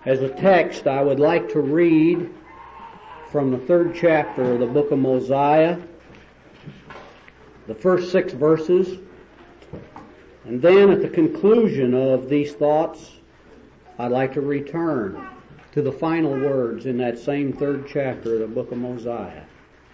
As a text, I would like to read from the 3rd chapter of the book of Mosiah, the first 6 verses, and then at the conclusion of these thoughts, I'd like to return to the final words in that same 3rd chapter of the book of Mosiah.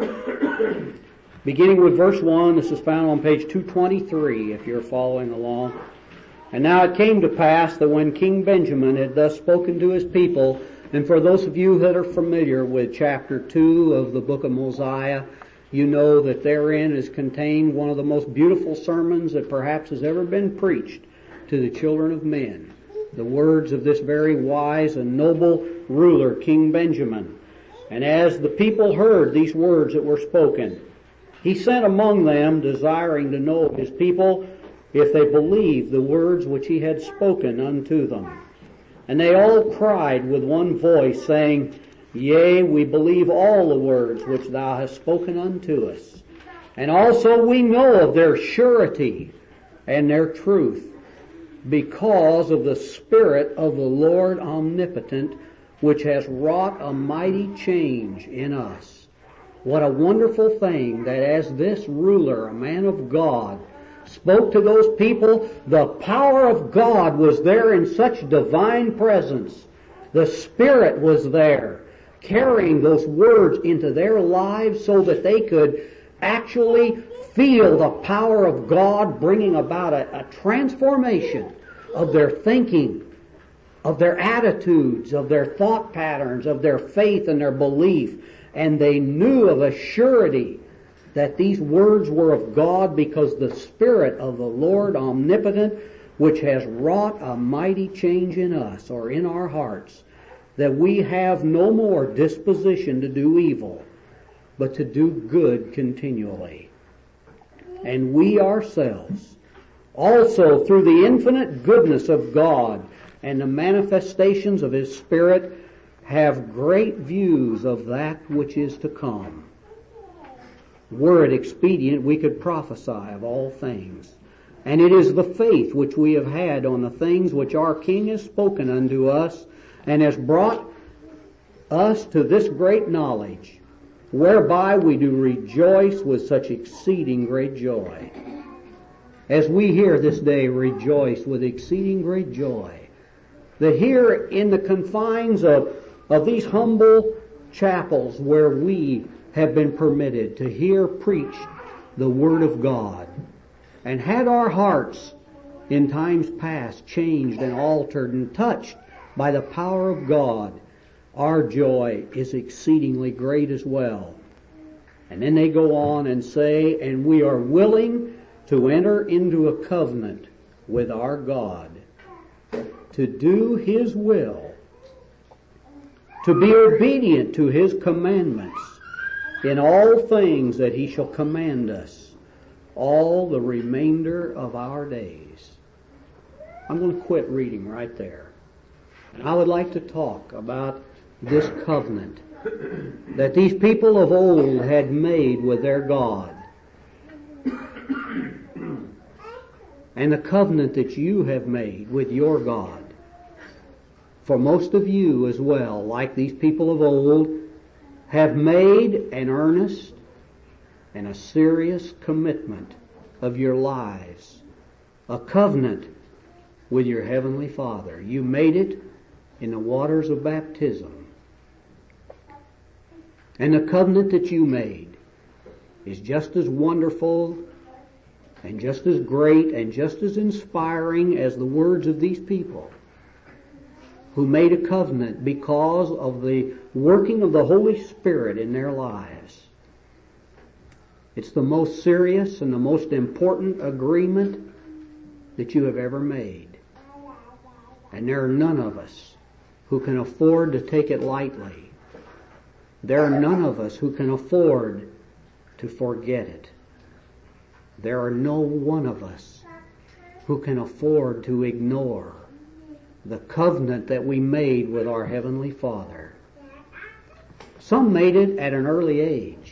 Beginning with verse 1, this is found on page 223 if you're following along. And now it came to pass that when King Benjamin had thus spoken to his people, and for those of you that are familiar with chapter 2 of the book of Mosiah, you know that therein is contained one of the most beautiful sermons that perhaps has ever been preached to the children of men. The words of this very wise and noble ruler, King Benjamin. And as the people heard these words that were spoken, he sent among them, desiring to know of his people if they believed the words which he had spoken unto them. And they all cried with one voice, saying, Yea, we believe all the words which thou hast spoken unto us. And also we know of their surety and their truth, because of the Spirit of the Lord omnipotent, which has wrought a mighty change in us. What a wonderful thing that as this ruler, a man of God, spoke to those people, the power of God was there in such divine presence. The Spirit was there, carrying those words into their lives so that they could actually feel the power of God bringing about a transformation of their thinking, of their attitudes, of their thought patterns, of their faith and their belief. And they knew of a surety that these words were of God, because the Spirit of the Lord omnipotent, which has wrought a mighty change in us, or in our hearts, that we have no more disposition to do evil, but to do good continually. And we ourselves, also through the infinite goodness of God and the manifestations of His Spirit, have great views of that which is to come. Were it expedient, we could prophesy of all things. And it is the faith which we have had on the things which our King has spoken unto us, and has brought us to this great knowledge, whereby we do rejoice with such exceeding great joy. As we here this day rejoice with exceeding great joy, that here in the confines of these humble chapels where we have been permitted to hear preached the Word of God, and had our hearts in times past changed and altered and touched by the power of God, our joy is exceedingly great as well. And then they go on and say, and we are willing to enter into a covenant with our God, to do His will, to be obedient to His commandments in all things that He shall command us all the remainder of our days. I'm going to quit reading right there. And I would like to talk about this covenant that these people of old had made with their God, and the covenant that you have made with your God. For most of you as well, like these people of old, have made an earnest and a serious commitment of your lives, a covenant with your Heavenly Father. You made it in the waters of baptism. And the covenant that you made is just as wonderful and just as great and just as inspiring as the words of these people who made a covenant because of the working of the Holy Spirit in their lives. It's the most serious and the most important agreement that you have ever made. And there are none of us who can afford to take it lightly. There are none of us who can afford to forget it. There are no one of us who can afford to ignore the covenant that we made with our Heavenly Father. Some made it at an early age.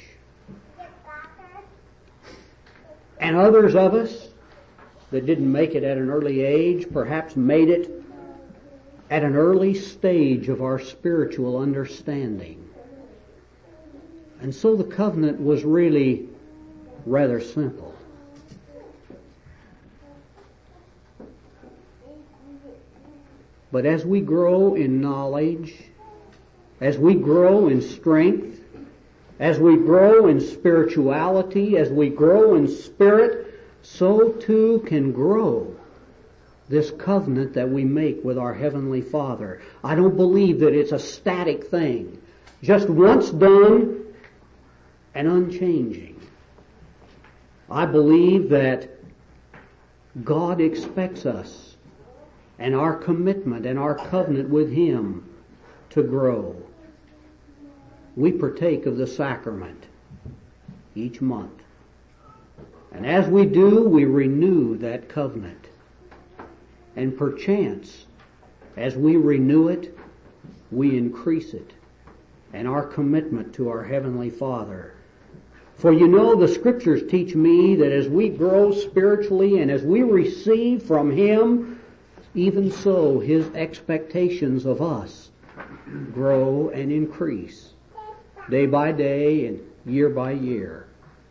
And others of us that didn't make it at an early age perhaps made it at an early stage of our spiritual understanding. And so the covenant was really rather simple. But as we grow in knowledge, as we grow in strength, as we grow in spirituality, as we grow in spirit, so too can grow this covenant that we make with our Heavenly Father. I don't believe that it's a static thing, just once done and unchanging. I believe that God expects us and our commitment and our covenant with Him to grow. We partake of the sacrament each month. And as we do, we renew that covenant. And perchance, as we renew it, we increase it and our commitment to our Heavenly Father. For you know, the Scriptures teach me that as we grow spiritually and as we receive from Him, even so His expectations of us grow and increase day by day and year by year.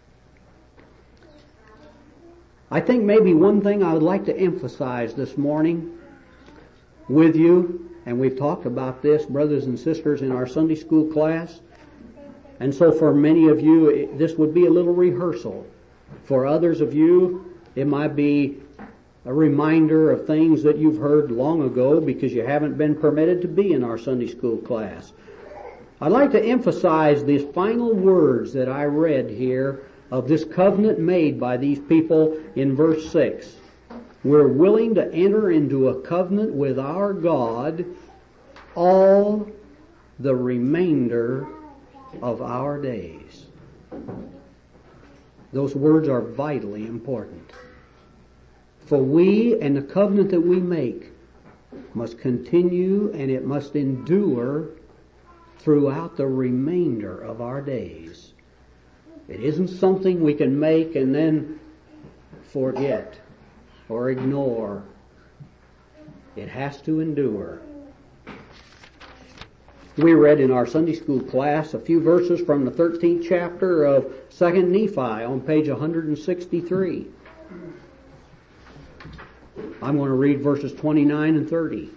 I think maybe one thing I would like to emphasize this morning with you, and we've talked about this, brothers and sisters, in our Sunday school class, and so for many of you, this would be a little rehearsal. For others of you, it might be a reminder of things that you've heard long ago because you haven't been permitted to be in our Sunday school class. I'd like to emphasize these final words that I read here of this covenant made by these people in verse 6. We're willing to enter into a covenant with our God all the remainder of our days. Those words are vitally important. For we and the covenant that we make must continue and it must endure throughout the remainder of our days. It isn't something we can make and then forget or ignore. It has to endure. We read in our Sunday school class a few verses from the 13th chapter of 2 Nephi on page 163. I'm going to read verses 29 and 30.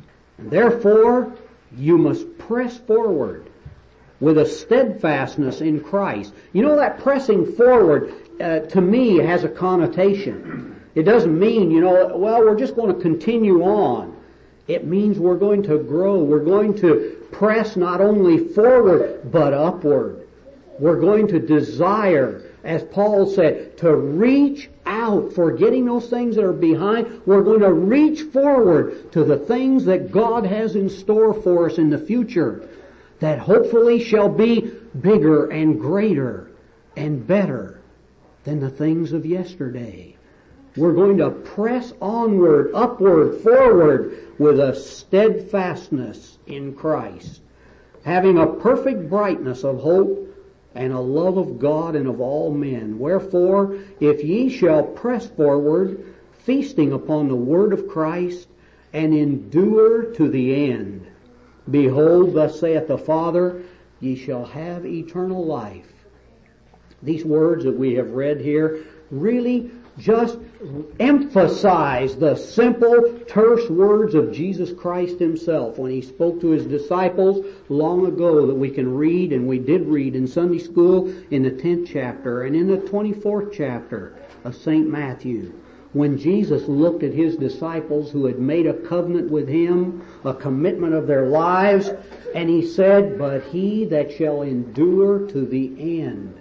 Therefore, you must press forward with a steadfastness in Christ. You know, that pressing forward, to me, has a connotation. It doesn't mean, well, we're just going to continue on. It means we're going to grow. We're going to press not only forward, but upward. We're going to desire, as Paul said, to reach out, forgetting those things that are behind. We're going to reach forward to the things that God has in store for us in the future, that hopefully shall be bigger and greater and better than the things of yesterday. We're going to press onward, upward, forward with a steadfastness in Christ, having a perfect brightness of hope and a love of God and of all men. Wherefore, if ye shall press forward, feasting upon the word of Christ, and endure to the end, behold, thus saith the Father, ye shall have eternal life. These words that we have read here really just emphasize the simple, terse words of Jesus Christ Himself when He spoke to His disciples long ago, that we can read, and we did read in Sunday school in the 10th chapter and in the 24th chapter of St. Matthew. When Jesus looked at His disciples who had made a covenant with Him, a commitment of their lives, and He said, but he that shall endure to the end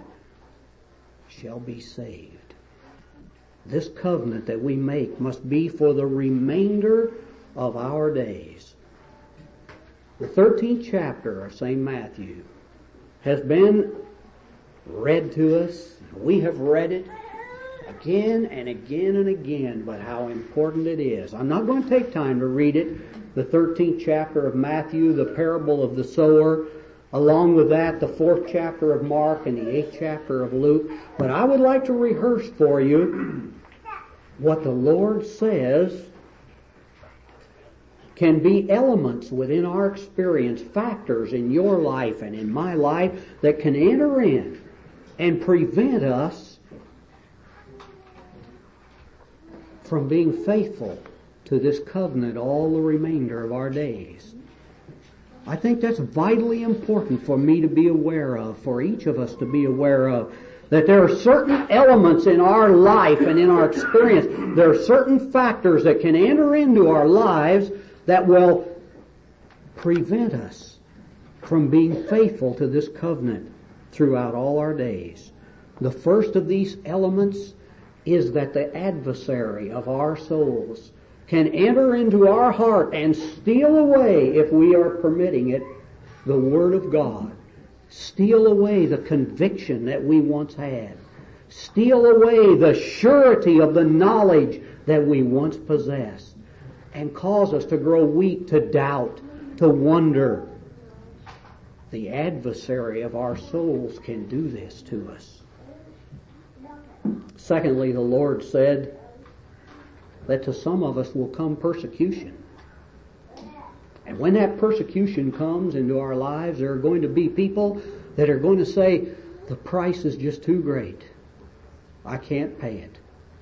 shall be saved. This covenant that we make must be for the remainder of our days. The 13th chapter of St. Matthew has been read to us. We have read it again and again and again, but how important it is. I'm not going to take time to read it. The 13th chapter of Matthew, the parable of the sower, along with that, the 4th chapter of Mark and the 8th chapter of Luke. But I would like to rehearse for you what the Lord says can be elements within our experience, factors in your life and in my life that can enter in and prevent us from being faithful to this covenant all the remainder of our days. I think that's vitally important for me to be aware of, for each of us to be aware of, that there are certain elements in our life and in our experience, there are certain factors that can enter into our lives that will prevent us from being faithful to this covenant throughout all our days. The first of these elements is that the adversary of our souls can enter into our heart and steal away, if we are permitting it, the Word of God. Steal away the conviction that we once had. Steal away the surety of the knowledge that we once possessed. And cause us to grow weak, to doubt, to wonder. The adversary of our souls can do this to us. Secondly, the Lord said that to some of us will come persecution. And when that persecution comes into our lives, there are going to be people that are going to say, the price is just too great. I can't pay it.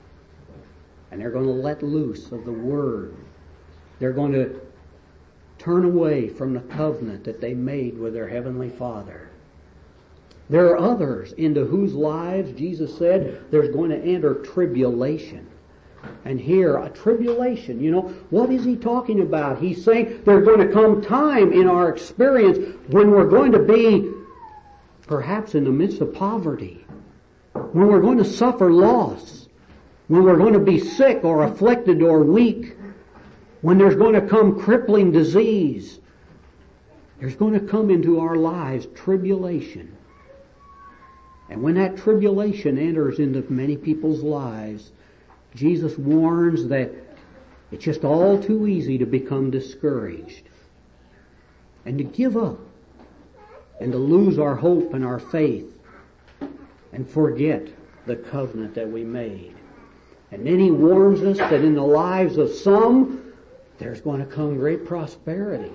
And they're going to let loose of the Word. They're going to turn away from the covenant that they made with their Heavenly Father. There are others into whose lives Jesus said there's going to enter tribulation. And here, a tribulation, what is He talking about? He's saying there's going to come time in our experience when we're going to be perhaps in the midst of poverty, when we're going to suffer loss, when we're going to be sick or afflicted or weak, when there's going to come crippling disease. There's going to come into our lives tribulation. And when that tribulation enters into many people's lives, Jesus warns that it's just all too easy to become discouraged and to give up and to lose our hope and our faith and forget the covenant that we made. And then He warns us that in the lives of some, there's going to come great prosperity.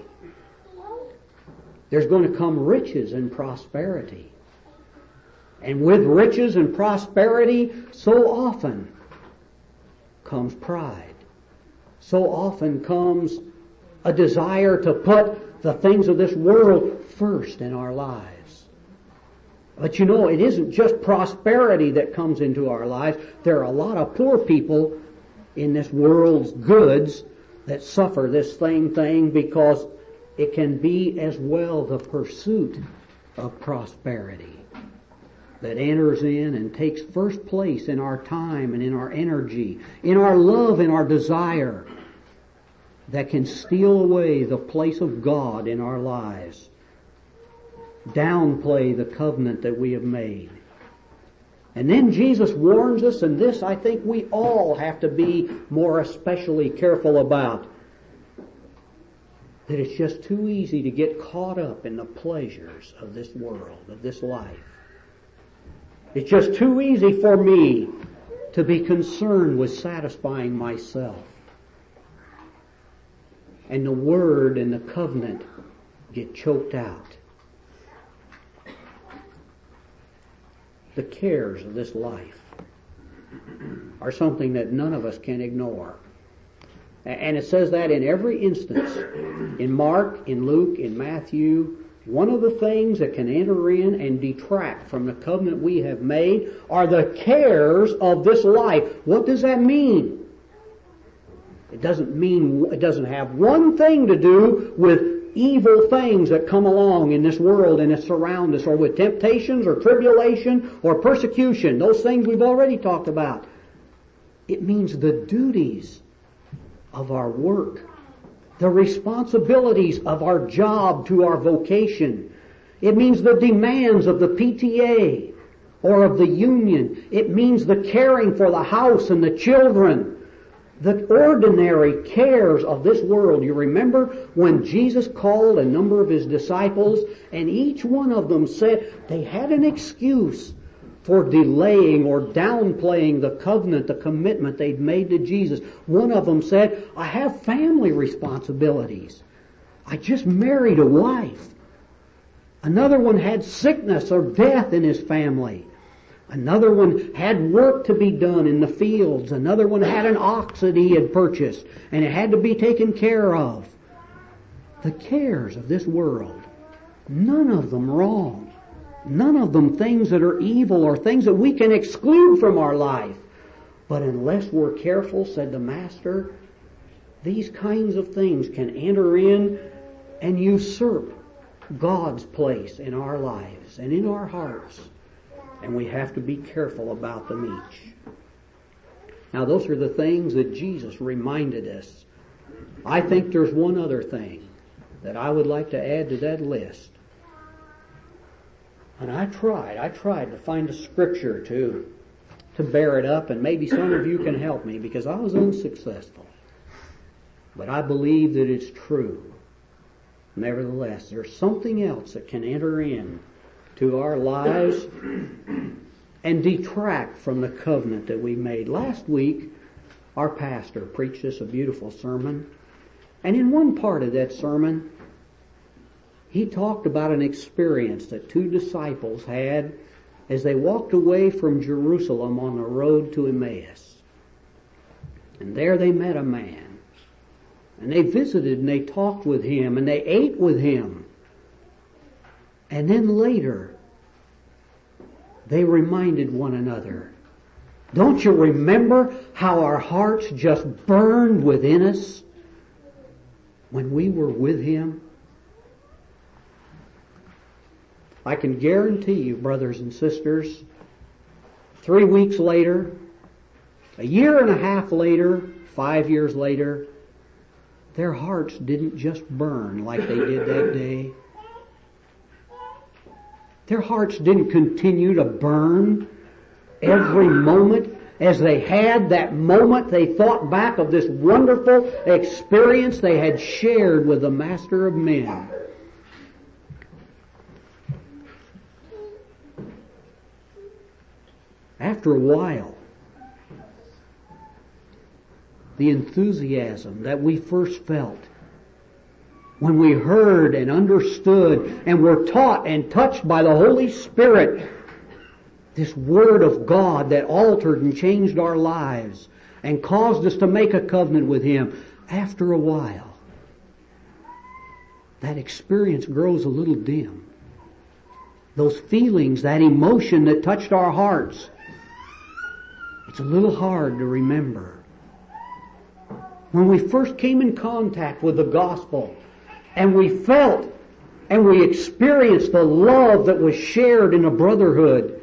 There's going to come riches and prosperity. And with riches and prosperity, so often comes pride. So often comes a desire to put the things of this world first in our lives. But it isn't just prosperity that comes into our lives. There are a lot of poor people in this world's goods that suffer this same thing because it can be as well the pursuit of prosperity that enters in and takes first place in our time and in our energy, in our love and our desire, that can steal away the place of God in our lives, downplay the covenant that we have made. And then Jesus warns us, and this I think we all have to be more especially careful about, that it's just too easy to get caught up in the pleasures of this world, of this life. It's just too easy for me to be concerned with satisfying myself. And the Word and the covenant get choked out. The cares of this life are something that none of us can ignore. And it says that in every instance. In Mark, in Luke, in Matthew, one of the things that can enter in and detract from the covenant we have made are the cares of this life. What does that mean? It doesn't have one thing to do with evil things that come along in this world and that surround us, or with temptations or tribulation or persecution. Those things we've already talked about. It means the duties of our work, the responsibilities of our job to our vocation. It means the demands of the PTA or of the union. It means the caring for the house and the children. The ordinary cares of this world. You remember when Jesus called a number of His disciples, and each one of them said they had an excuse for delaying or downplaying the covenant, the commitment they'd made to Jesus. One of them said, I have family responsibilities. I just married a wife. Another one had sickness or death in his family. Another one had work to be done in the fields. Another one had an ox that he had purchased and it had to be taken care of. The cares of this world, none of them wrong. None of them things that are evil or things that we can exclude from our life. But unless we're careful, said the Master, these kinds of things can enter in and usurp God's place in our lives and in our hearts. And we have to be careful about them each. Now those are the things that Jesus reminded us. I think there's one other thing that I would like to add to that list. And I tried to find a scripture to bear it up, and maybe some of you can help me because I was unsuccessful. But I believe that it's true. Nevertheless, there's something else that can enter in to our lives and detract from the covenant that we made. Last week, our pastor preached us a beautiful sermon. And in one part of that sermon, he talked about an experience that two disciples had as they walked away from Jerusalem on the road to Emmaus. And there they met a man. And they visited and they talked with him and they ate with him. And then later, they reminded one another, don't you remember how our hearts just burned within us when we were with him? I can guarantee you, brothers and sisters, 3 weeks later, a year and a half later, 5 years later, their hearts didn't just burn like they did that day. Their hearts didn't continue to burn every moment as they had that moment they thought back of this wonderful experience they had shared with the Master of men. After a while, the enthusiasm that we first felt when we heard and understood and were taught and touched by the Holy Spirit this Word of God that altered and changed our lives and caused us to make a covenant with Him, after a while, that experience grows a little dim. Those feelings, that emotion that touched our hearts, it's a little hard to remember. When we first came in contact with the gospel and we felt and we experienced the love that was shared in a brotherhood,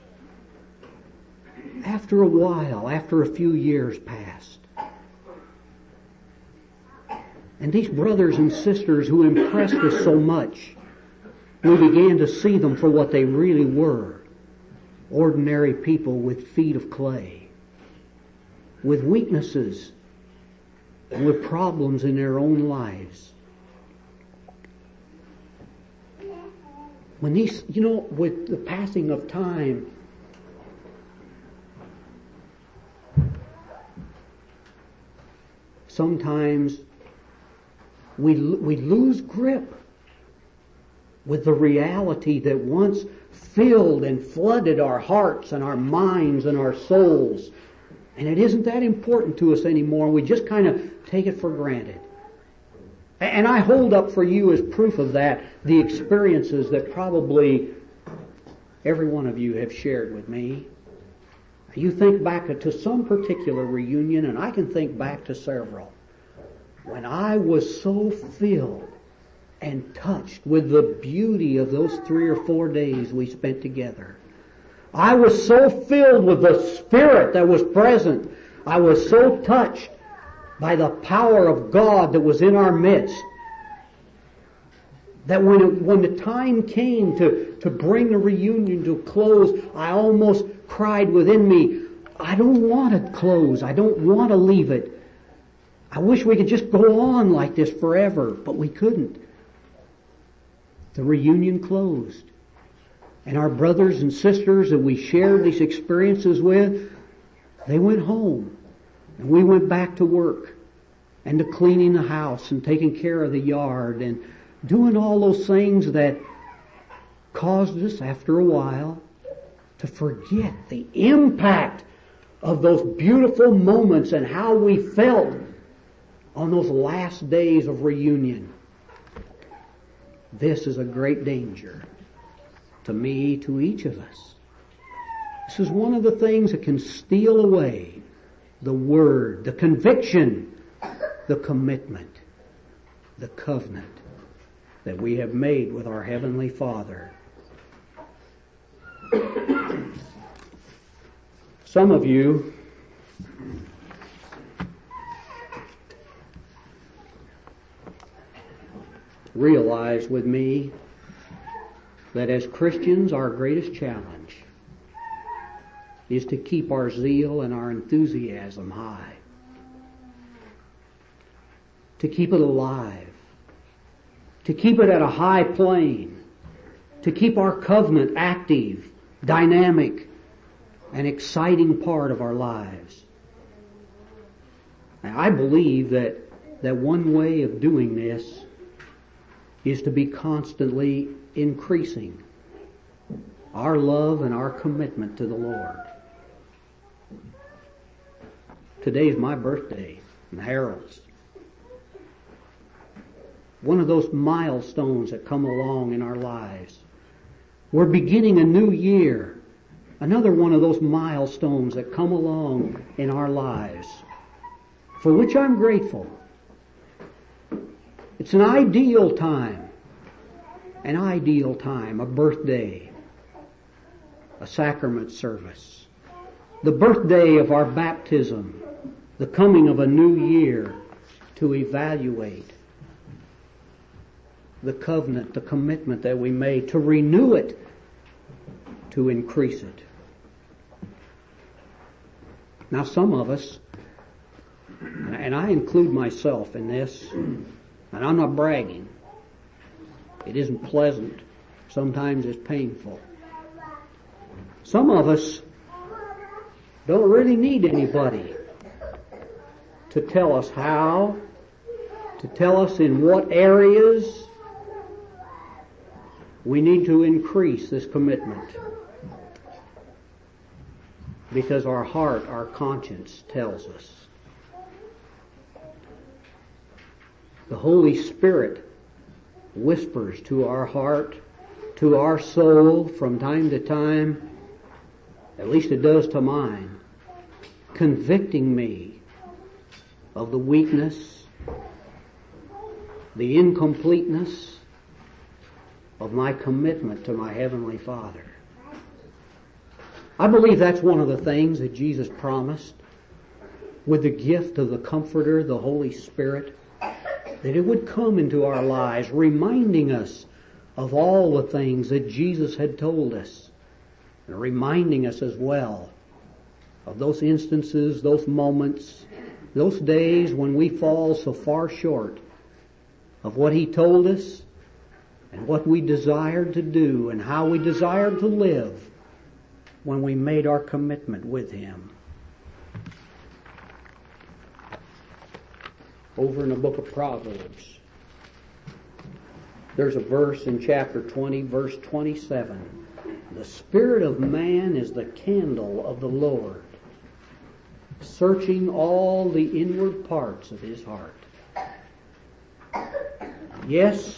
after a while, after a few years passed, and these brothers and sisters who impressed us so much, we began to see them for what they really were. Ordinary people with feet of clay, with weaknesses, and with problems in their own lives. When these, with the passing of time, sometimes we lose grip with the reality that once filled and flooded our hearts and our minds and our souls. And it isn't that important to us anymore. We just kind of take it for granted. And I hold up for you as proof of that the experiences that probably every one of you have shared with me. You think back to some particular reunion, and I can think back to several, when I was so filled and touched with the beauty of those 3 or 4 days we spent together. I was so filled with the Spirit that was present. I was so touched by the power of God that was in our midst, that when the time came to bring the reunion to a close, I almost cried within me, I don't want to close. I don't want to leave it. I wish we could just go on like this forever, but we couldn't. The reunion closed. And our brothers and sisters that we shared these experiences with, they went home. And we went back to work and to cleaning the house and taking care of the yard and doing all those things that caused us, after a while, to forget the impact of those beautiful moments and how we felt on those last days of reunion. This is a great danger to me, to each of us. This is one of the things that can steal away the word, the conviction, the commitment, the covenant that we have made with our Heavenly Father. Some of you realize with me that as Christians, our greatest challenge is to keep our zeal and our enthusiasm high, to keep it alive, to keep it at a high plane, to keep our covenant active, dynamic, an exciting part of our lives. Now, I believe that one way of doing this is to be constantly increasing our love and our commitment to the Lord. Today's my birthday, and Harold's. One of those milestones that come along in our lives. We're beginning a new year. Another one of those milestones that come along in our lives, for which I'm grateful. It's an ideal time, a birthday, a sacrament service, the birthday of our baptism, the coming of a new year to evaluate the covenant, the commitment that we made, to renew it, to increase it. Now some of us, and I include myself in this, and I'm not bragging. It isn't pleasant. Sometimes it's painful. Some of us don't really need anybody to tell us how, to tell us in what areas we need to increase this commitment. Because our heart, our conscience tells us. The Holy Spirit whispers to our heart, to our soul from time to time, at least it does to mine, convicting me of the weakness, the incompleteness of my commitment to my Heavenly Father. I believe that's one of the things that Jesus promised with the gift of the Comforter, the Holy Spirit, that it would come into our lives, reminding us of all the things that Jesus had told us, and reminding us as well of those instances, those moments, those days when we fall so far short of what He told us and what we desired to do and how we desired to live when we made our commitment with Him. Over in the book of Proverbs, there's a verse in chapter 20, verse 27. The spirit of man is the candle of the Lord, searching all the inward parts of his heart. Yes,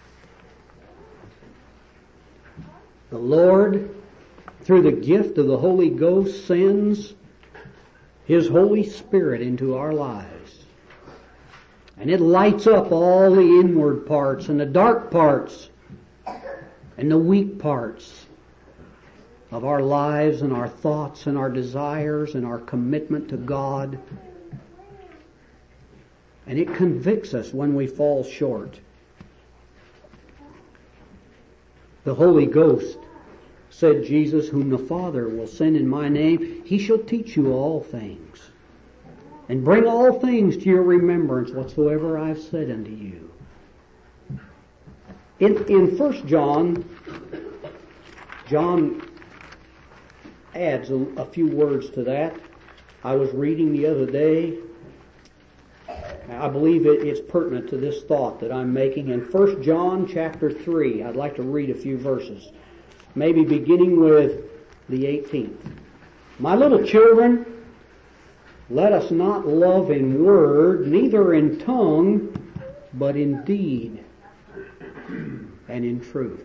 the Lord, through the gift of the Holy Ghost, sends His Holy Spirit into our lives. And it lights up all the inward parts and the dark parts and the weak parts of our lives and our thoughts and our desires and our commitment to God. And it convicts us when we fall short. The Holy Ghost, said Jesus, whom the Father will send in my name, He shall teach you all things, and bring all things to your remembrance whatsoever I've said unto you. In 1 John John adds a few words to that. I was reading the other day. I believe it's pertinent to this thought that I'm making. In 1 John chapter 3, I'd like to read a few verses, maybe beginning with the 18th. My little children, let us not love in word, neither in tongue, but in deed and in truth.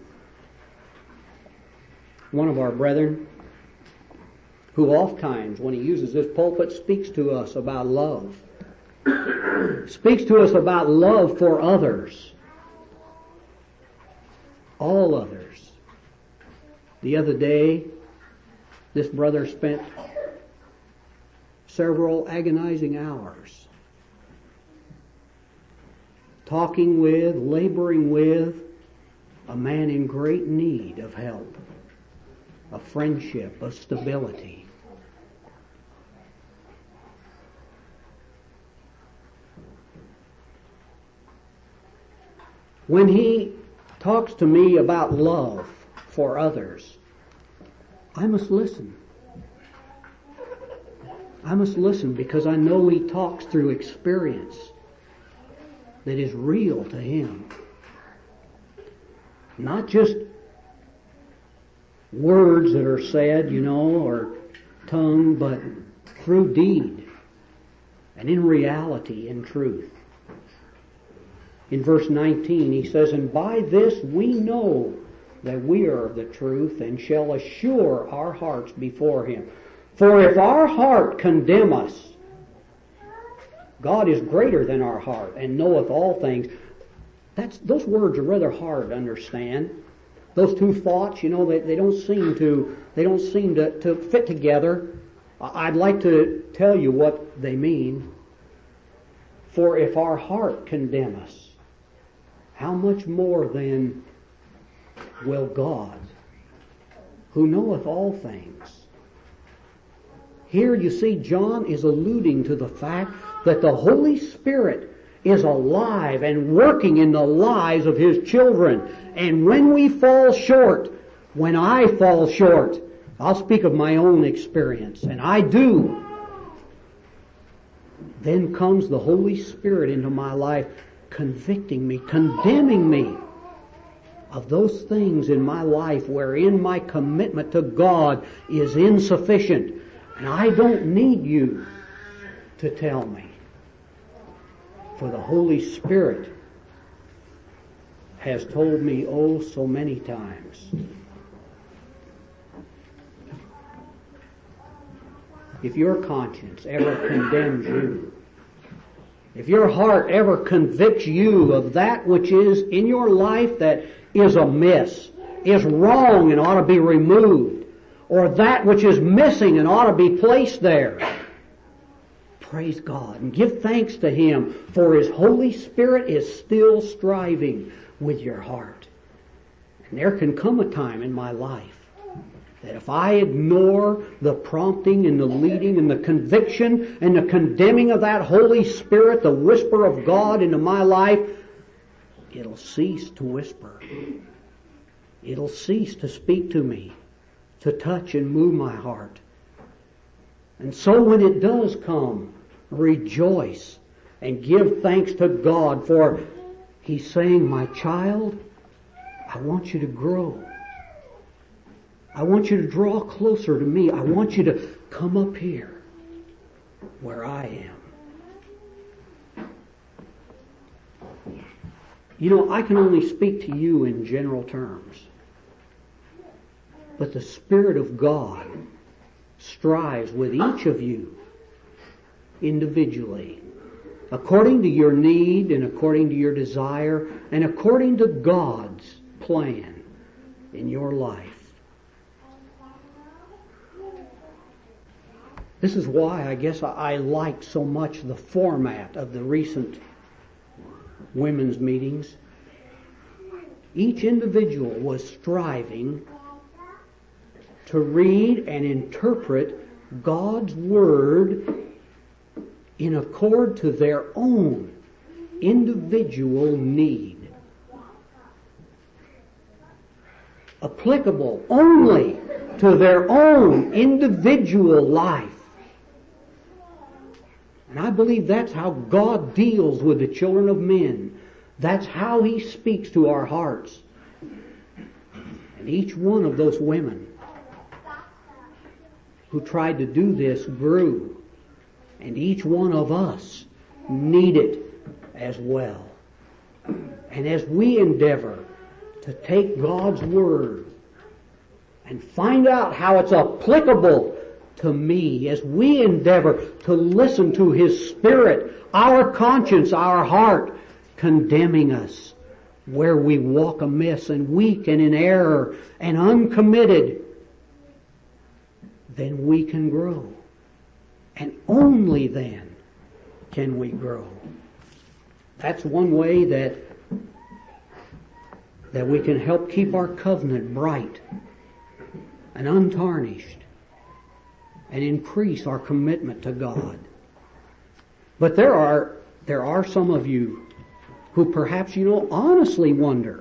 One of our brethren, who oftentimes, when he uses this pulpit, speaks to us about love. Speaks to us about love for others. All others. The other day, this brother spent several agonizing hours talking with, laboring with a man in great need of help, of friendship, of stability. When he talks to me about love for others, I must listen. I must listen because I know he talks through experience that is real to him. Not just words that are said, or tongue, but through deed and in reality, in truth. In verse 19 he says, and by this we know that we are of the truth and shall assure our hearts before him. For if our heart condemn us, God is greater than our heart and knoweth all things. Those words are rather hard to understand. Those two thoughts, they don't seem to fit together. I'd like to tell you what they mean. For if our heart condemn us, how much more then will God, who knoweth all things? Here you see John is alluding to the fact that the Holy Spirit is alive and working in the lives of His children. And when we fall short, when I fall short, I'll speak of my own experience, and I do, then comes the Holy Spirit into my life, convicting me, condemning me of those things in my life wherein my commitment to God is insufficient. And I don't need you to tell me. For the Holy Spirit has told me oh so many times. If your conscience ever condemns you, if your heart ever convicts you of that which is in your life that is amiss, is wrong and ought to be removed, or that which is missing and ought to be placed there, praise God and give thanks to Him, for His Holy Spirit is still striving with your heart. And there can come a time in my life that if I ignore the prompting and the leading and the conviction and the condemning of that Holy Spirit, the whisper of God into my life, it'll cease to whisper. It'll cease to speak to me, to touch and move my heart. And so when it does come, rejoice and give thanks to God, for He's saying, my child, I want you to grow. I want you to draw closer to me. I want you to come up here where I am. I can only speak to you in general terms. But the Spirit of God strives with each of you individually, according to your need and according to your desire and according to God's plan in your life. This is why I guess I like so much the format of the recent women's meetings. Each individual was striving to read and interpret God's Word in accord to their own individual need. applicable only to their own individual life. And I believe that's how God deals with the children of men. That's how He speaks to our hearts. And each one of those women who tried to do this grew. And each one of us need it as well. And as we endeavor to take God's Word and find out how it's applicable to me, as we endeavor to listen to His Spirit, our conscience, our heart, condemning us where we walk amiss and weak and in error and uncommitted, then we can grow. And only then can we grow. That's one way that we can help keep our covenant bright and untarnished and increase our commitment to God. But there are some of you who perhaps, honestly wonder.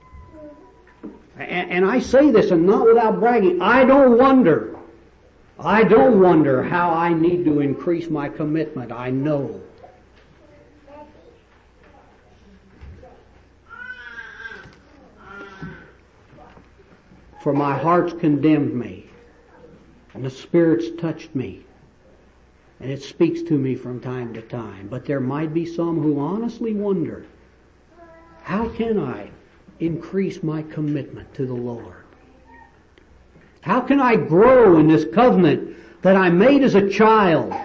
And I say this, and not without bragging, I don't wonder how I need to increase my commitment. I know. For my heart's condemned me, and the Spirit's touched me, and it speaks to me from time to time. But there might be some who honestly wonder, how can I increase my commitment to the Lord? How can I grow in this covenant that I made as a child?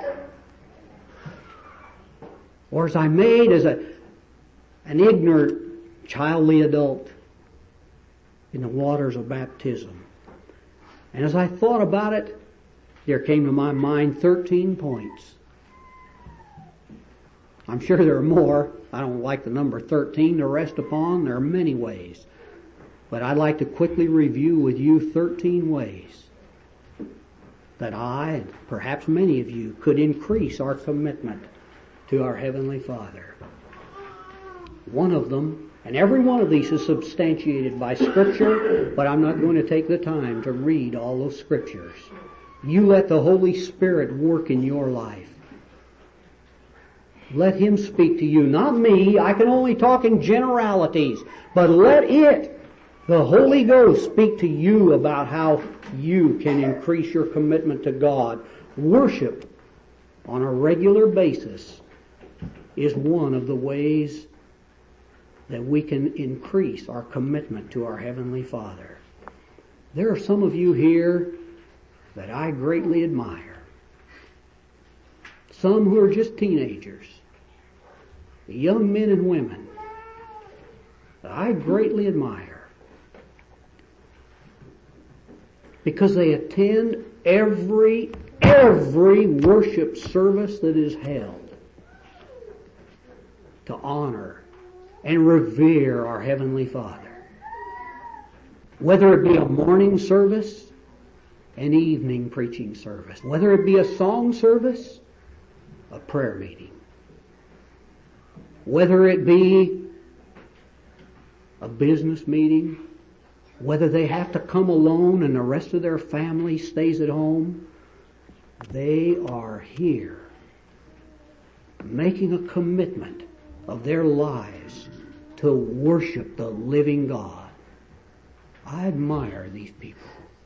Or as I made as an ignorant, childly adult in the waters of baptism? And as I thought about it, there came to my mind 13 points. I'm sure there are more. I don't like the number 13 to rest upon. There are many ways. But I'd like to quickly review with you 13 ways that I, and perhaps many of you, could increase our commitment to our Heavenly Father. One of them, and every one of these is substantiated by Scripture, but I'm not going to take the time to read all those Scriptures. You let the Holy Spirit work in your life. Let Him speak to you, not me. I can only talk in generalities, but let it, the Holy Ghost, speak to you about how you can increase your commitment to God. Worship on a regular basis is one of the ways that we can increase our commitment to our Heavenly Father. There are some of you here that I greatly admire. Some who are just teenagers, young men and women that I greatly admire because they attend every worship service that is held to honor and revere our Heavenly Father. Whether it be a morning service, an evening preaching service, whether it be a song service, a prayer meeting, whether it be a business meeting, whether they have to come alone and the rest of their family stays at home, they are here making a commitment of their lives to worship the living God. I admire these people.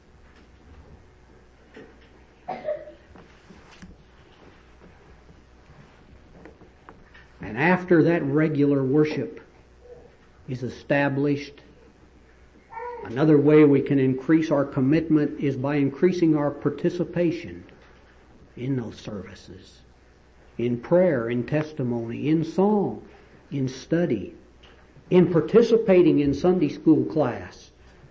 And after that regular worship is established, another way we can increase our commitment is by increasing our participation in those services. In prayer, in testimony, in song, in study, in participating in Sunday school class.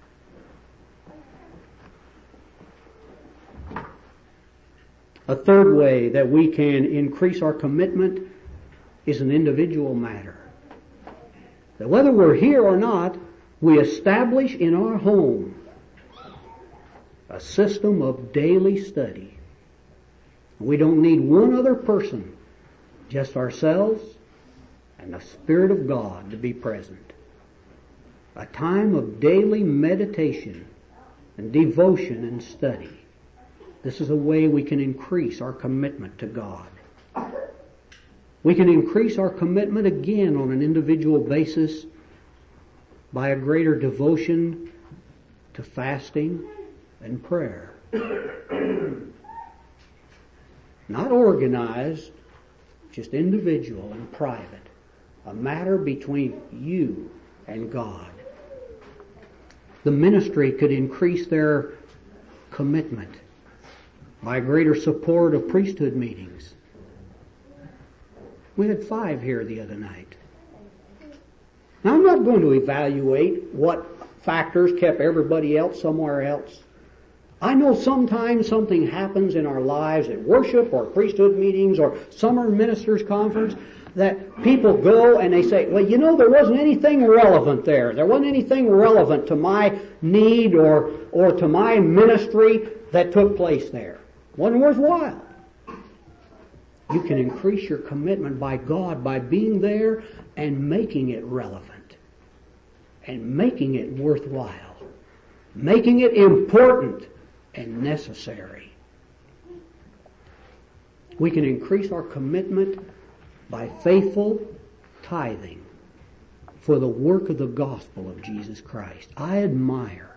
A third way that we can increase our commitment is an individual matter. That whether we're here or not, we establish in our home a system of daily study. We don't need one other person, just ourselves and the Spirit of God to be present. a time of daily meditation and devotion and study. This is a way we can increase our commitment to God. We can increase our commitment again on an individual basis by a greater devotion to fasting and prayer. Not organized, just individual and private. A matter between you and God. The ministry could increase their commitment by greater support of priesthood meetings. We had 5 here the other night. Now I'm not going to evaluate what factors kept everybody else somewhere else. I know sometimes something happens in our lives at worship or priesthood meetings or summer ministers conference that people go and they say, well, you know, there wasn't anything relevant there. There wasn't anything relevant to my need or to my ministry that took place there. Wasn't worthwhile. You can increase your commitment by God by being there and making it relevant and making it worthwhile, making it important and necessary. We can increase our commitment by faithful tithing for the work of the gospel of Jesus Christ. I admire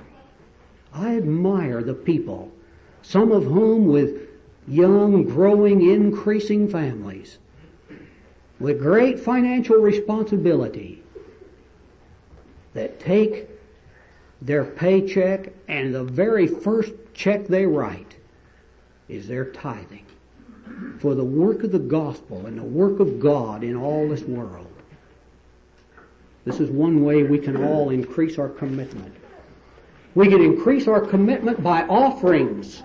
the people, some of whom with young, growing, increasing families, with great financial responsibility, that take their paycheck and the very first check they write is their tithing for the work of the gospel and the work of God in all this world. This is one way we can all increase our commitment. We can increase our commitment by offerings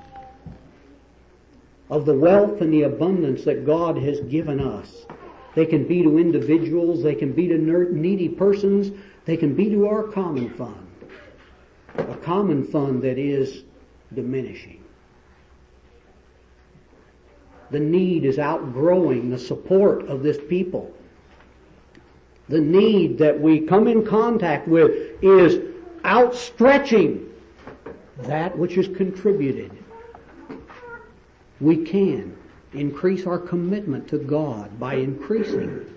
of the wealth and the abundance that God has given us. They can be to individuals, they can be to needy persons, they can be to our common fund. A common fund that is diminishing. The need is outgrowing the support of this people. The need that we come in contact with is outstretching that which is contributed. We can increase our commitment to God by increasing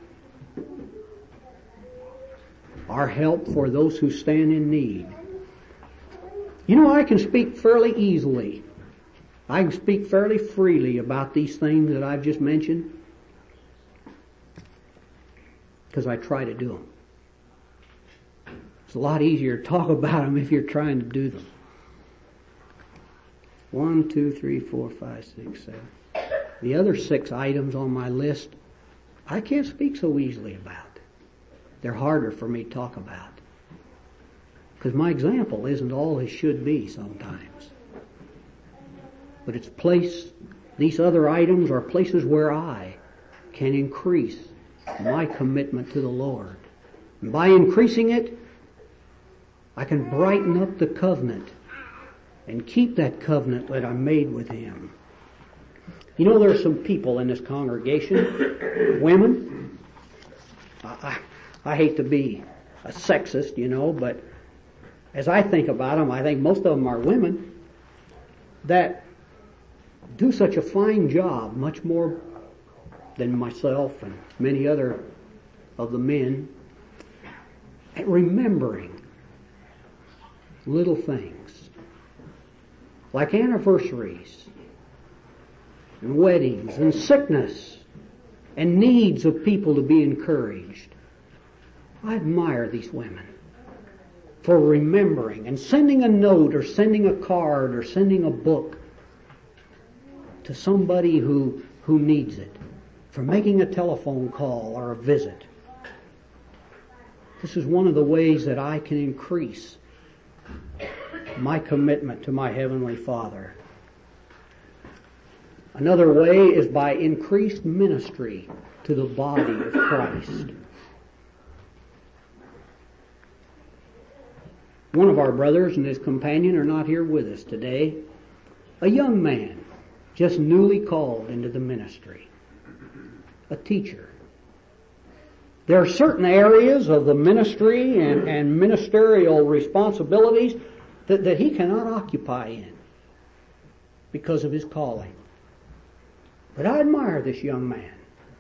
our help for those who stand in need. You know, I can speak fairly easily. I can speak fairly freely about these things that I've just mentioned because I try to do them. It's a lot easier to talk about them if you're trying to do them. 1, 2, 3, 4, 5, 6, 7. The other 6 items on my list, I can't speak so easily about. They're harder for me to talk about. Because my example isn't all it should be sometimes. But these other items are places where I can increase my commitment to the Lord. And by increasing it, I can brighten up the covenant and keep that covenant that I made with Him. You know, there are some people in this congregation, women, I hate to be a sexist, you know, but as I think about them, I think most of them are women that do such a fine job, much more than myself and many other of the men, at remembering little things like anniversaries and weddings and sickness and needs of people to be encouraged. I admire these women for remembering and sending a note or sending a card or sending a book to somebody who needs it, for making a telephone call or a visit. This is one of the ways that I can increase my commitment to my Heavenly Father. Another way is by increased ministry to the body of Christ. One of our brothers and his companion are not here with us today. A young man, just newly called into the ministry. A teacher. There are certain areas of the ministry and ministerial responsibilities that he cannot occupy in because of his calling. But I admire this young man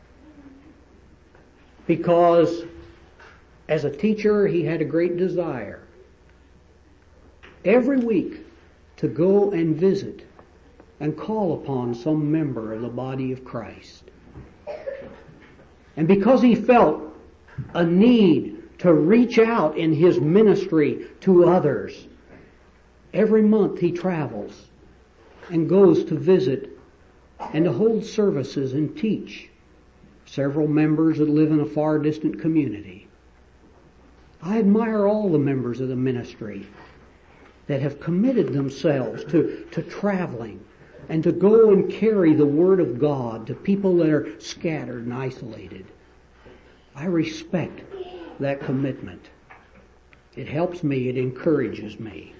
because as a teacher he had a great desire every week to go and visit and call upon some member of the body of Christ. And because he felt a need to reach out in his ministry to others, every month he travels and goes to visit and to hold services and teach several members that live in a far distant community. I admire all the members of the ministry that have committed themselves to traveling and to go and carry the Word of God to people that are scattered and isolated. I respect that commitment. It helps me, it encourages me.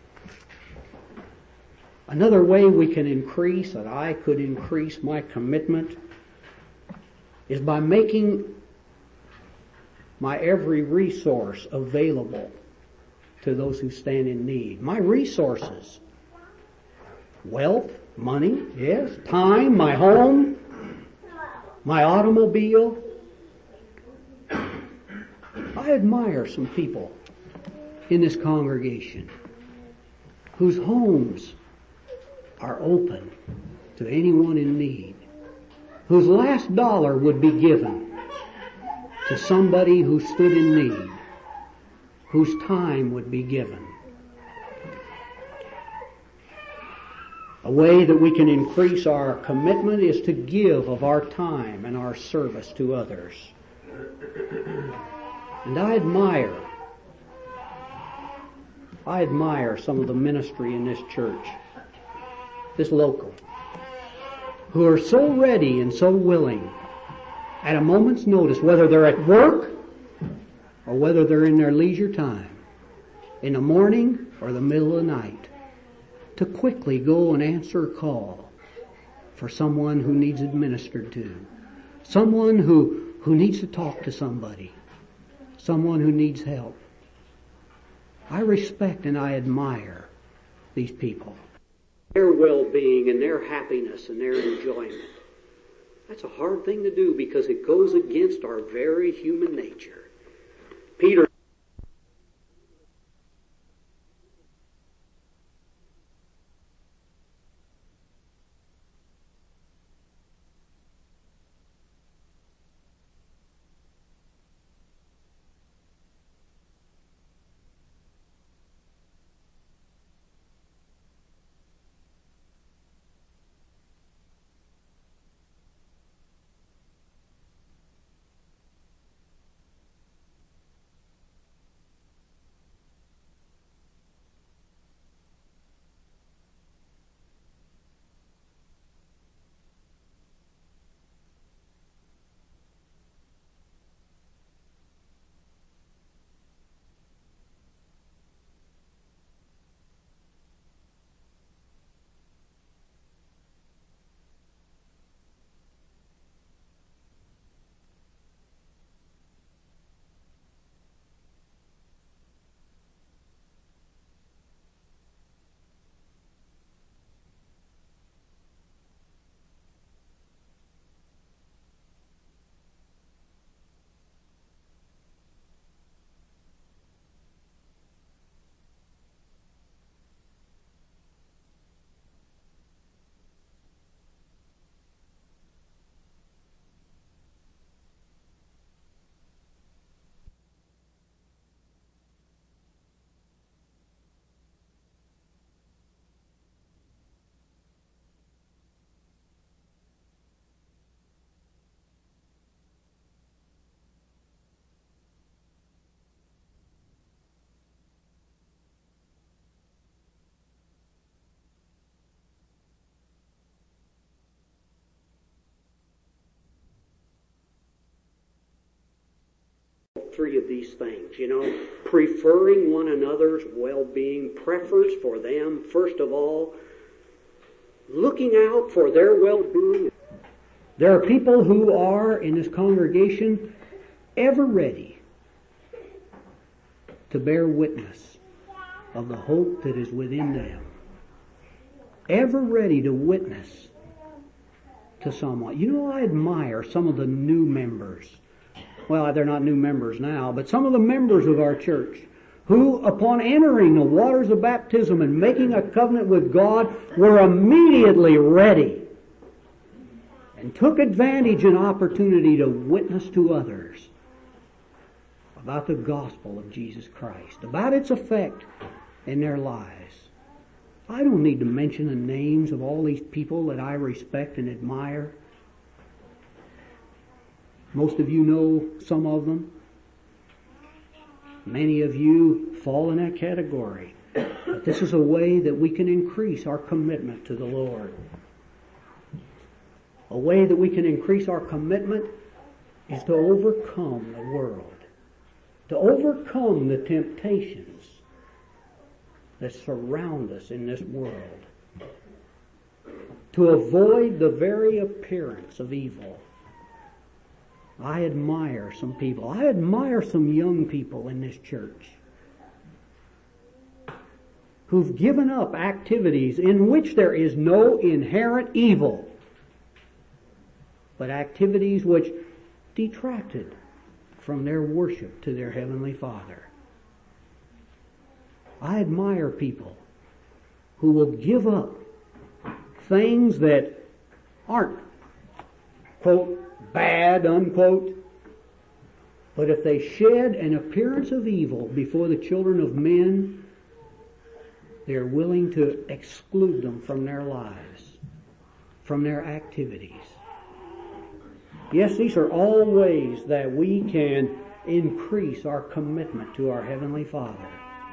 Another way we can increase, that I could increase my commitment, is by making my every resource available to those who stand in need. My resources. Wealth, money, yes, time, my home, my automobile. I admire some people in this congregation whose homes are open to anyone in need, whose last dollar would be given to somebody who stood in need, whose time would be given. A way that we can increase our commitment is to give of our time and our service to others. And I admire some of the ministry in this church, this local, who are so ready and so willing at a moment's notice, whether they're at work or whether they're in their leisure time, in the morning or the middle of the night, to quickly go and answer a call for someone who needs administered to, someone who needs to talk to somebody, someone who needs help. I respect and I admire these people. Their well-being and their happiness and their enjoyment. That's a hard thing to do because it goes against our very human nature. Peter three of these things, preferring one another's well-being, preference for them, first of all, looking out for their well-being. There are people who are in this congregation ever ready to bear witness of the hope that is within them. Ever ready to witness to someone. You know, I admire some of the new members. Well, they're not new members now, but some of the members of our church who, upon entering the waters of baptism and making a covenant with God, were immediately ready and took advantage and opportunity to witness to others about the gospel of Jesus Christ, about its effect in their lives. I don't need to mention the names of all these people that I respect and admire. Most of you know some of them. Many of you fall in that category. But this is a way that we can increase our commitment to the Lord. A way that we can increase our commitment is to overcome the world, to overcome the temptations that surround us in this world, to avoid the very appearance of evil. I admire some people. I admire some young people in this church who've given up activities in which there is no inherent evil, but activities which detracted from their worship to their Heavenly Father. I admire people who will give up things that aren't, quote, bad, unquote, but if they shed an appearance of evil before the children of men, they're willing to exclude them from their lives, from their activities. Yes, these are all ways that we can increase our commitment to our Heavenly Father.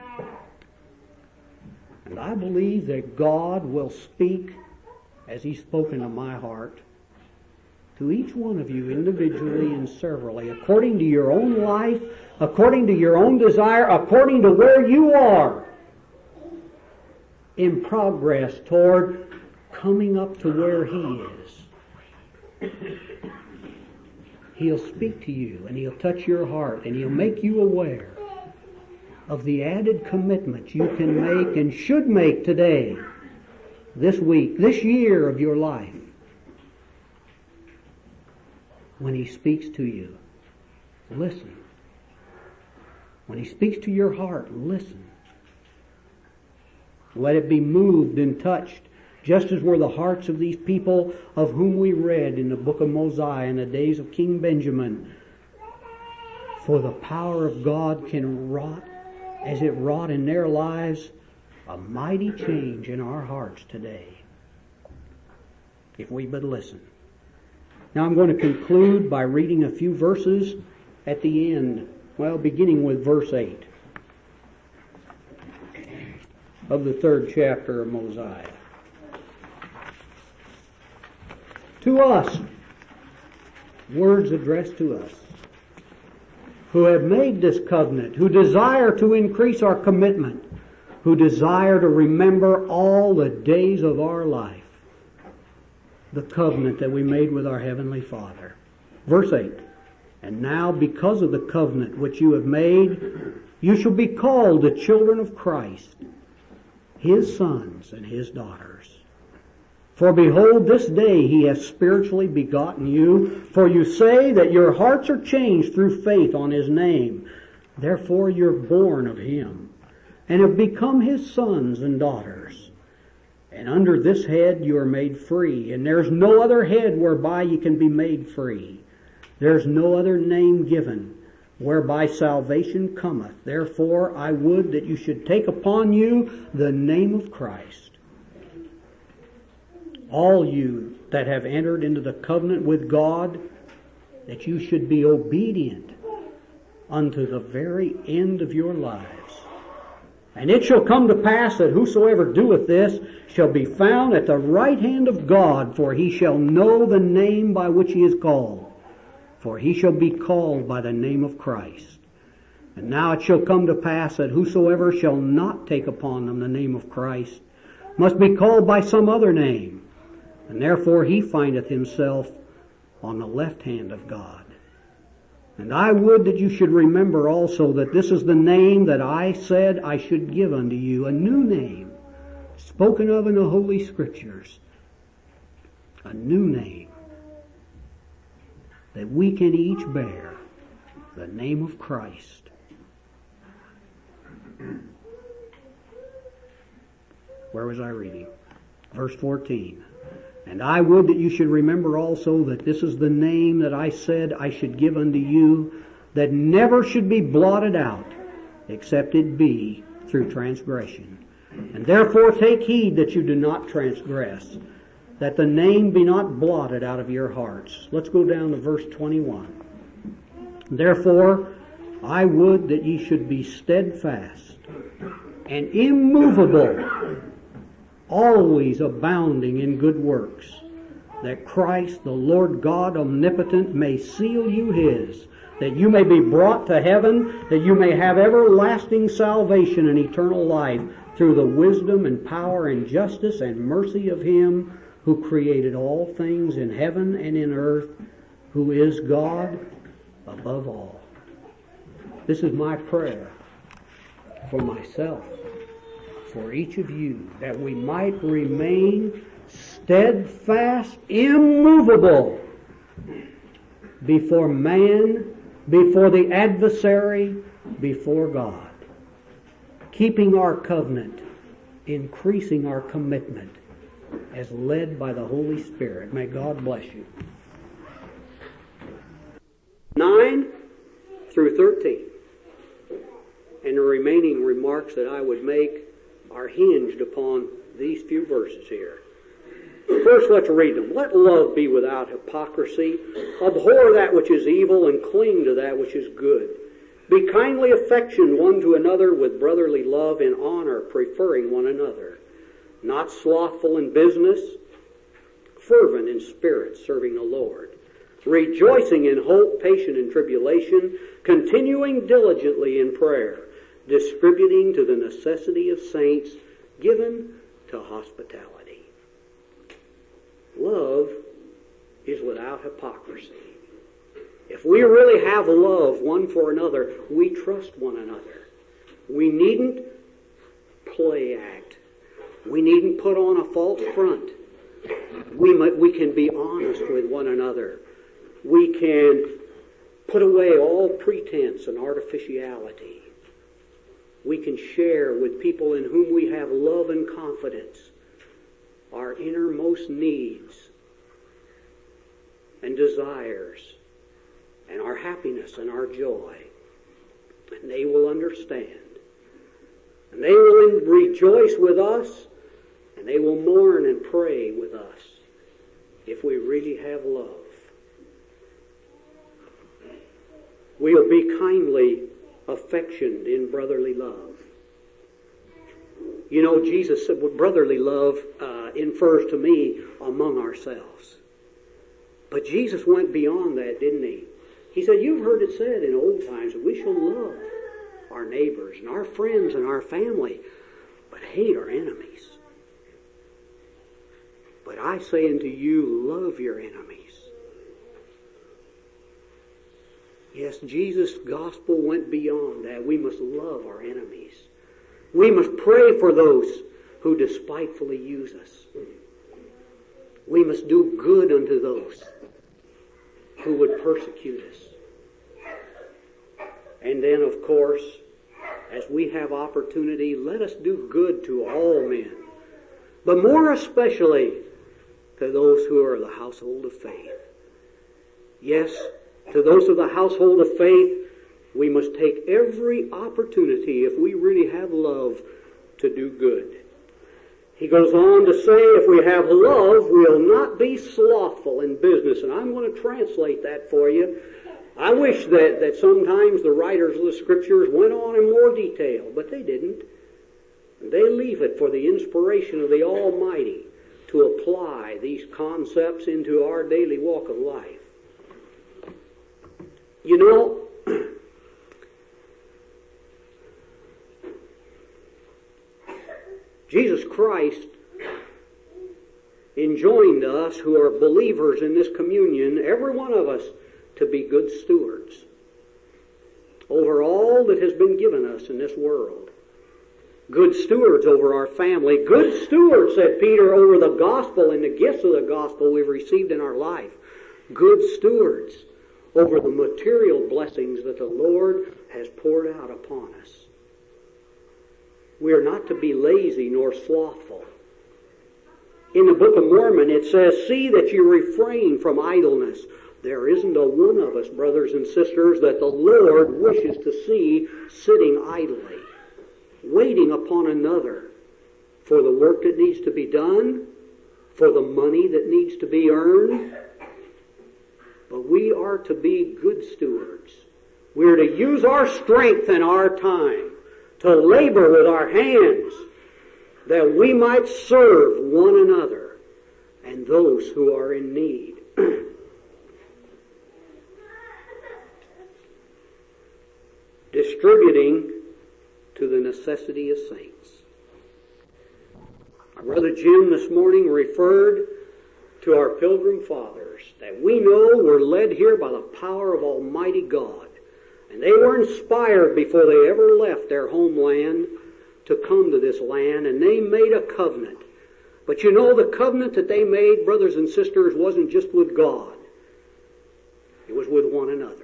And I believe that God will speak, as He's spoken to my heart, to each one of you individually and severally, according to your own life, according to your own desire, according to where you are in progress toward coming up to where He is. He'll speak to you and He'll touch your heart and He'll make you aware of the added commitments you can make and should make today, this week, this year of your life. When He speaks to you, listen. When He speaks to your heart, listen. Let it be moved and touched, just as were the hearts of these people of whom we read in the book of Mosiah in the days of King Benjamin. For the power of God can wrought, as it wrought in their lives, a mighty change in our hearts today, if we but listen. Now I'm going to conclude by reading a few verses at the end, beginning with verse 8 of the 3rd chapter of Mosiah. To us, words addressed to us, who have made this covenant, who desire to increase our commitment, who desire to remember all the days of our life, the covenant that we made with our Heavenly Father. Verse 8, and now because of the covenant which you have made, you shall be called the children of Christ, His sons and His daughters. For behold, this day He has spiritually begotten you, for you say that your hearts are changed through faith on His name. Therefore you're born of Him, and have become His sons and daughters. And under this head you are made free, and there's no other head whereby you can be made free. There's no other name given whereby salvation cometh. Therefore I would that you should take upon you the name of Christ. All you that have entered into the covenant with God, that you should be obedient unto the very end of your lives. And it shall come to pass that whosoever doeth this shall be found at the right hand of God, for he shall know the name by which he is called. For he shall be called by the name of Christ. And now it shall come to pass that whosoever shall not take upon them the name of Christ must be called by some other name. And therefore he findeth himself on the left hand of God. And I would that you should remember also that this is the name that I said I should give unto you, a new name, spoken of in the Holy Scriptures. A new name that we can each bear, the name of Christ. Where was I reading? Verse 14. And I would that you should remember also that this is the name that I said I should give unto you, that never should be blotted out, except it be through transgression. And therefore take heed that you do not transgress, that the name be not blotted out of your hearts. Let's go down to verse 21. Therefore, I would that ye should be steadfast and immovable, always abounding in good works, that Christ, the Lord God omnipotent, may seal you His, that you may be brought to heaven, that you may have everlasting salvation and eternal life through the wisdom and power and justice and mercy of Him who created all things in heaven and in earth, who is God above all. This is my prayer for myself, for each of you, that we might remain steadfast, immovable before man, before the adversary, before God, keeping our covenant, increasing our commitment as led by the Holy Spirit. May God bless you. 9 through 13. And the remaining remarks that I would make are hinged upon these few verses here. First, let's read them. Let love be without hypocrisy. Abhor that which is evil and cling to that which is good. Be kindly affectioned one to another with brotherly love in honor, preferring one another. Not slothful in business, fervent in spirit, serving the Lord. Rejoicing in hope, patient in tribulation, continuing diligently in prayer, distributing to the necessity of saints, given to hospitality. Love is without hypocrisy. If we really have love one for another, we trust one another. We needn't play act. We needn't put on a false front. We can be honest with one another. We can put away all pretense and artificiality. We can share with people in whom we have love and confidence our innermost needs and desires and our happiness and our joy. And they will understand. And they will rejoice with us, and they will mourn and pray with us if we really have love. We'll be kindly affectioned in brotherly love. You know, Jesus said brotherly love infers to me among ourselves. But Jesus went beyond that, didn't He? He said, you've heard it said in old times that we shall love our neighbors and our friends and our family, but hate our enemies. But I say unto you, love your enemies. Yes, Jesus' gospel went beyond that. We must love our enemies. We must pray for those who despitefully use us. We must do good unto those who would persecute us. And then, of course, as we have opportunity, let us do good to all men, but more especially to those who are of the household of faith. Yes, to those of the household of faith, we must take every opportunity, if we really have love, to do good. He goes on to say, if we have love, we'll not be slothful in business. And I'm going to translate that for you. I wish that sometimes the writers of the Scriptures went on in more detail, but they didn't. They leave it for the inspiration of the Almighty to apply these concepts into our daily walk of life. You know, Jesus Christ enjoined us who are believers in this communion, every one of us, to be good stewards over all that has been given us in this world. Good stewards over our family. Good stewards, said Peter, over the gospel and the gifts of the gospel we've received in our life. Good stewards over the material blessings that the Lord has poured out upon us. We are not to be lazy nor slothful. In the Book of Mormon it says, see that you refrain from idleness. There isn't a one of us, brothers and sisters, that the Lord wishes to see sitting idly, waiting upon another for the work that needs to be done, for the money that needs to be earned. But we are to be good stewards. We are to use our strength and our time to labor with our hands that we might serve one another and those who are in need. Distributing to the necessity of saints. Our brother Jim this morning referred to our Pilgrim Fathers that we know were led here by the power of Almighty God. And they were inspired before they ever left their homeland to come to this land, and they made a covenant. But you know, the covenant that they made, brothers and sisters, wasn't just with God. It was with one another.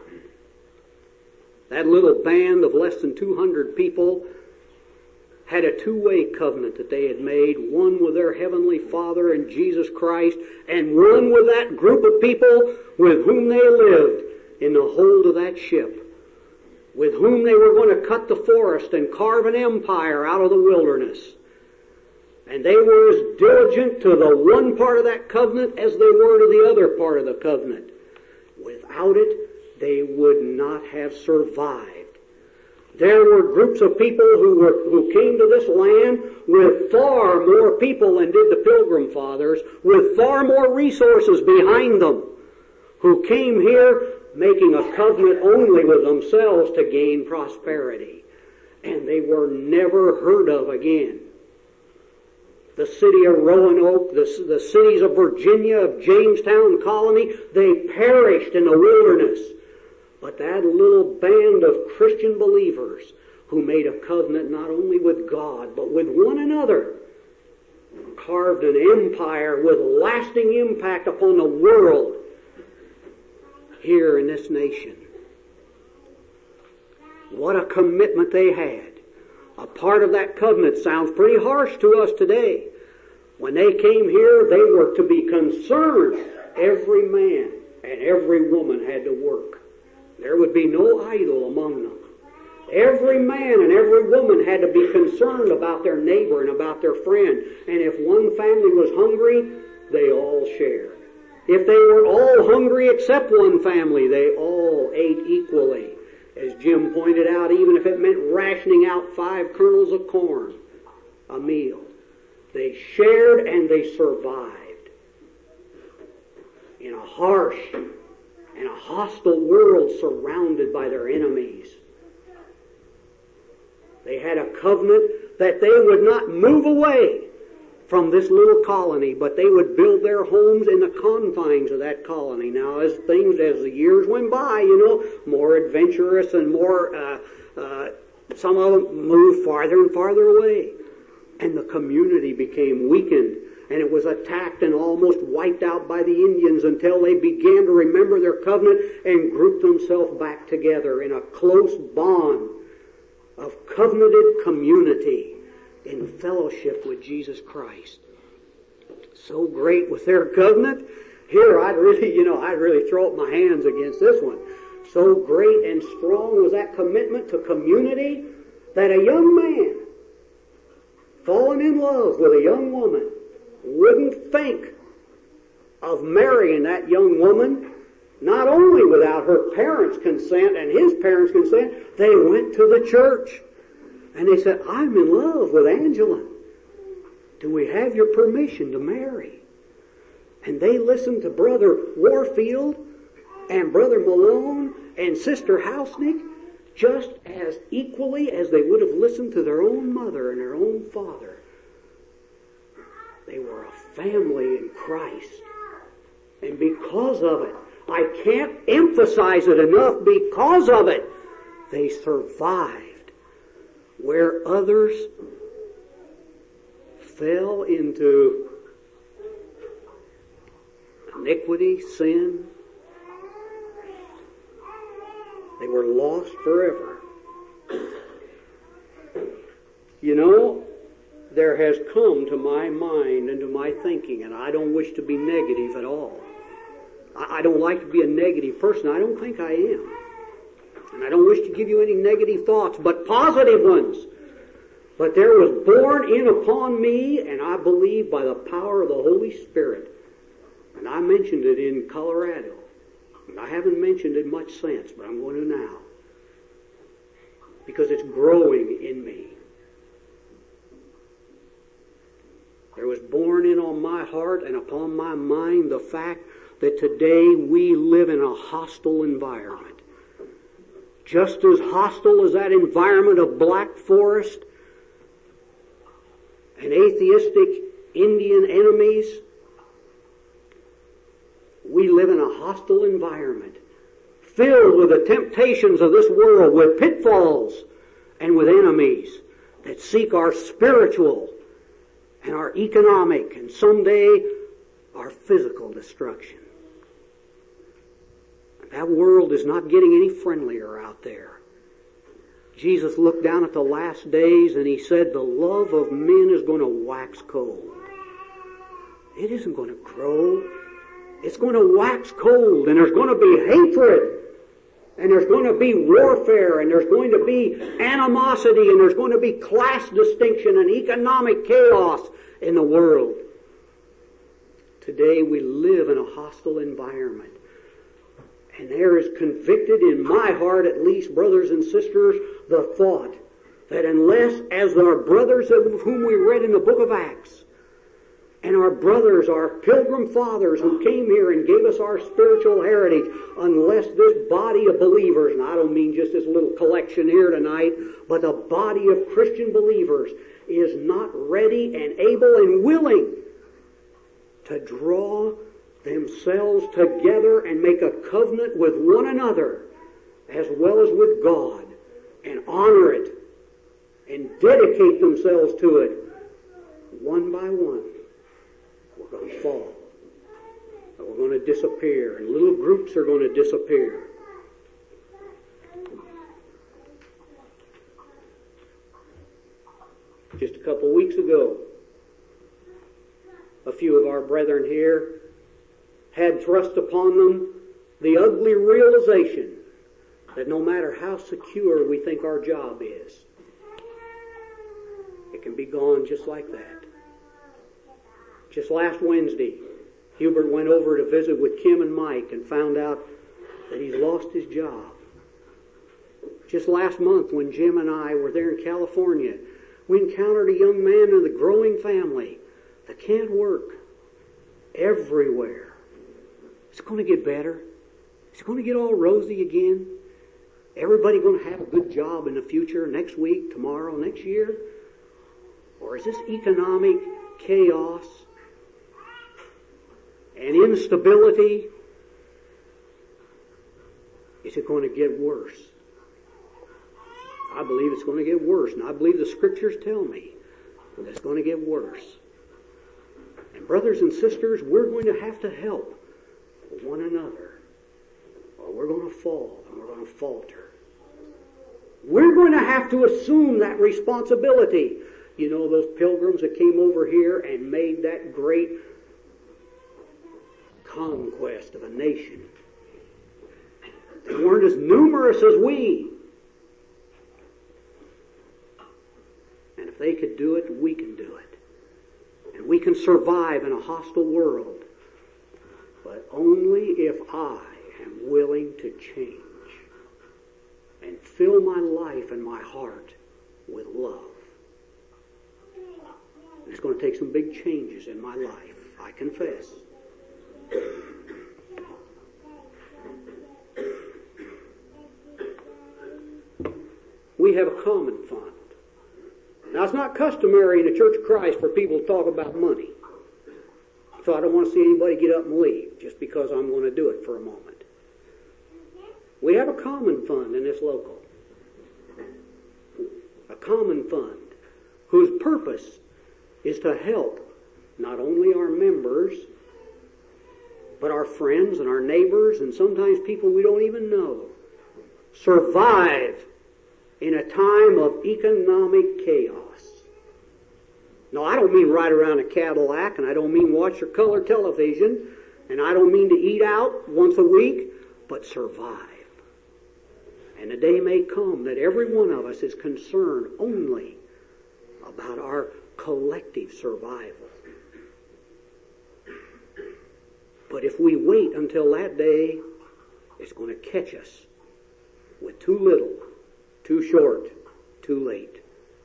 That little band of less than 200 people had a two-way covenant that they had made, one with their Heavenly Father and Jesus Christ, and one with that group of people with whom they lived in the hold of that ship, with whom they were going to cut the forest and carve an empire out of the wilderness. And they were as diligent to the one part of that covenant as they were to the other part of the covenant. Without it, they would not have survived. There were groups of people who came to this land with far more people than did the Pilgrim Fathers, with far more resources behind them, who came here making a covenant only with themselves to gain prosperity. And they were never heard of again. The city of Roanoke, the cities of Virginia, of Jamestown Colony, they perished in the wilderness. But that little band of Christian believers who made a covenant not only with God, but with one another, carved an empire with lasting impact upon the world here in this nation. What a commitment they had. A part of that covenant sounds pretty harsh to us today. When they came here, they were to be concerned. Every man and every woman had to work. There would be no idle among them. Every man and every woman had to be concerned about their neighbor and about their friend. And if one family was hungry, they all shared. If they were all hungry except one family, they all ate equally. As Jim pointed out, even if it meant rationing out 5 kernels of corn a meal, they shared and they survived. In a harsh and a hostile world surrounded by their enemies, they had a covenant that they would not move away from this little colony, but they would build their homes in the confines of that colony. Now, as the years went by, more adventurous and more, some of them moved farther and farther away. And the community became weakened, and it was attacked and almost wiped out by the Indians until they began to remember their covenant and group themselves back together in a close bond of covenanted community in fellowship with Jesus Christ. So great was their covenant. Here, I'd really throw up my hands against this one. So great and strong was that commitment to community that a young man falling in love with a young woman wouldn't think of marrying that young woman, not only without her parents' consent and his parents' consent. They went to the church and they said, I'm in love with Angela. Do we have your permission to marry? And they listened to Brother Warfield and Brother Malone and Sister Hausnick just as equally as they would have listened to their own mother and their own father. They were a family in Christ. And because of it, I can't emphasize it enough, because of it, They survived where others fell into iniquity, sin. They were lost forever. You know, there has come to my mind and to my thinking, and I don't wish to be negative at all. I don't like to be a negative person. I don't think I am. And I don't wish to give you any negative thoughts, but positive ones. But there was born in upon me, and I believe by the power of the Holy Spirit. And I mentioned it in Colorado. And I haven't mentioned it much since, but I'm going to now. Because it's growing in me. There was born in on my heart and upon my mind the fact that today we live in a hostile environment. Just as hostile as that environment of Black Forest and atheistic Indian enemies, we live in a hostile environment filled with the temptations of this world, with pitfalls and with enemies that seek our spiritual and our economic and someday our physical destruction. That world is not getting any friendlier out there. Jesus looked down at the last days and he said, the love of men is going to wax cold. It isn't going to grow. It's going to wax cold, and there's going to be hatred, and there's going to be warfare, and there's going to be animosity, and there's going to be class distinction and economic chaos in the world. Today we live in a hostile environment. And there is convicted in my heart, at least, brothers and sisters, the thought that unless, as our brothers of whom we read in the book of Acts, and our brothers, our pilgrim fathers who came here and gave us our spiritual heritage, unless this body of believers, and I don't mean just this little collection here tonight, but the body of Christian believers is not ready and able and willing to draw themselves together and make a covenant with one another as well as with God and honor it and dedicate themselves to it, one by one, we're going to fall. We're going to disappear, and little groups are going to disappear. Just a couple weeks ago, a few of our brethren here had thrust upon them the ugly realization that no matter how secure we think our job is, it can be gone just like that. Just last Wednesday, Hubert went over to visit with Kim and Mike and found out that he's lost his job. Just last month when Jim and I were there in California, we encountered a young man in the growing family that can't work everywhere. It's going to get better. It's going to get all rosy again. Everybody going to have a good job in the future, next week, tomorrow, next year? Or is this economic chaos and instability, is it going to get worse? I believe it's going to get worse, and I believe the Scriptures tell me that it's going to get worse. And brothers and sisters, we're going to have to help one another, or we're going to fall and we're going to falter. We're going to have to assume that responsibility. You know, those pilgrims that came over here and made that great conquest of a nation. They weren't as numerous as we. And if they could do it, we can do it. And we can survive in a hostile world. But only if I am willing to change and fill my life and my heart with love. And it's going to take some big changes in my life, I confess. We have a common fund. Now, it's not customary in the Church of Christ for people to talk about money. So I don't want to see anybody get up and leave just because I'm going to do it for a moment. We have a common fund in this local. common fund, whose purpose is to help not only our members, but our friends and our neighbors and sometimes people we don't even know survive in a time of economic chaos. No, I don't mean ride around a Cadillac, and I don't mean watch your color television, and I don't mean to eat out once a week, but survive. And the day may come that every one of us is concerned only about our collective survival. But if we wait until that day, it's going to catch us with too little, too short, too late.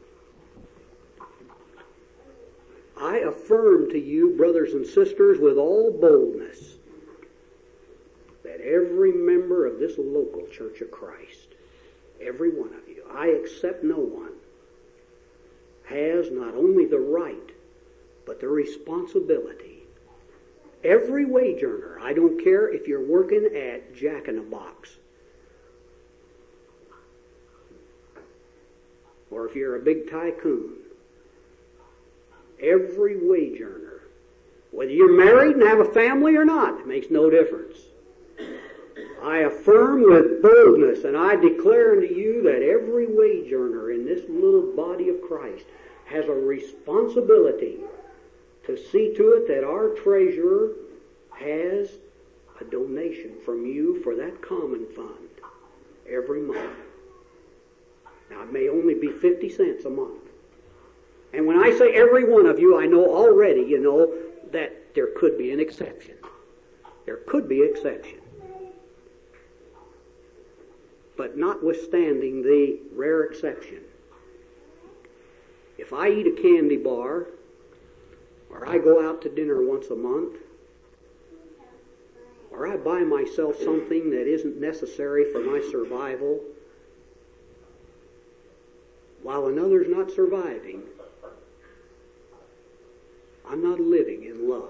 I affirm to you, brothers and sisters, with all boldness, that every member of this local Church of Christ, every one of you, I except no one, has not only the right, but the responsibility. Every wage earner, I don't care if you're working at Jack in the Box, or if you're a big tycoon, every wage earner, whether you're married and have a family or not, it makes no difference. I affirm with boldness and I declare unto you that every wage earner in this little body of Christ has a responsibility to see to it that our treasurer has a donation from you for that common fund every month. Now, it may only be 50 cents a month. And when I say every one of you, I know already, you know, that there could be an exception. There could be exception. But notwithstanding the rare exception, if I eat a candy bar, or I go out to dinner once a month, or I buy myself something that isn't necessary for my survival, while another's not surviving, I'm not living in love.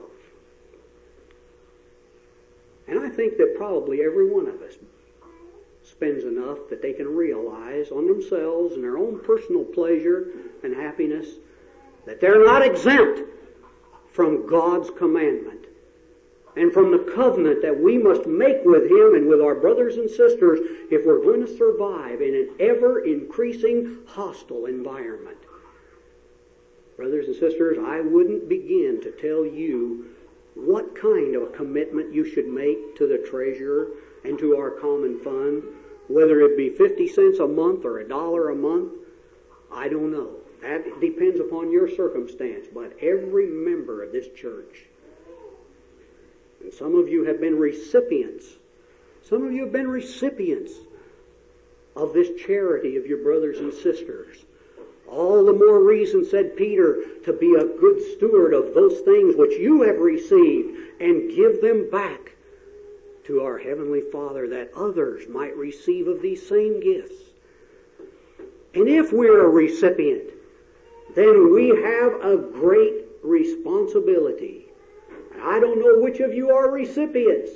And I think that probably every one of us spends enough that they can realize on themselves and their own personal pleasure and happiness that they're not exempt from God's commandment and from the covenant that we must make with Him and with our brothers and sisters if we're going to survive in an ever-increasing hostile environment. Brothers and sisters, I wouldn't begin to tell you what kind of a commitment you should make to the treasurer and to our common fund, whether it be 50 cents a month or $1 a month. I don't know. That depends upon your circumstance. But every member of this church, and some of you have been recipients, some of you have been recipients of this charity of your brothers and sisters. All the more reason, said Peter, to be a good steward of those things which you have received and give them back to our Heavenly Father that others might receive of these same gifts. And if we're a recipient, then we have a great responsibility. I don't know which of you are recipients.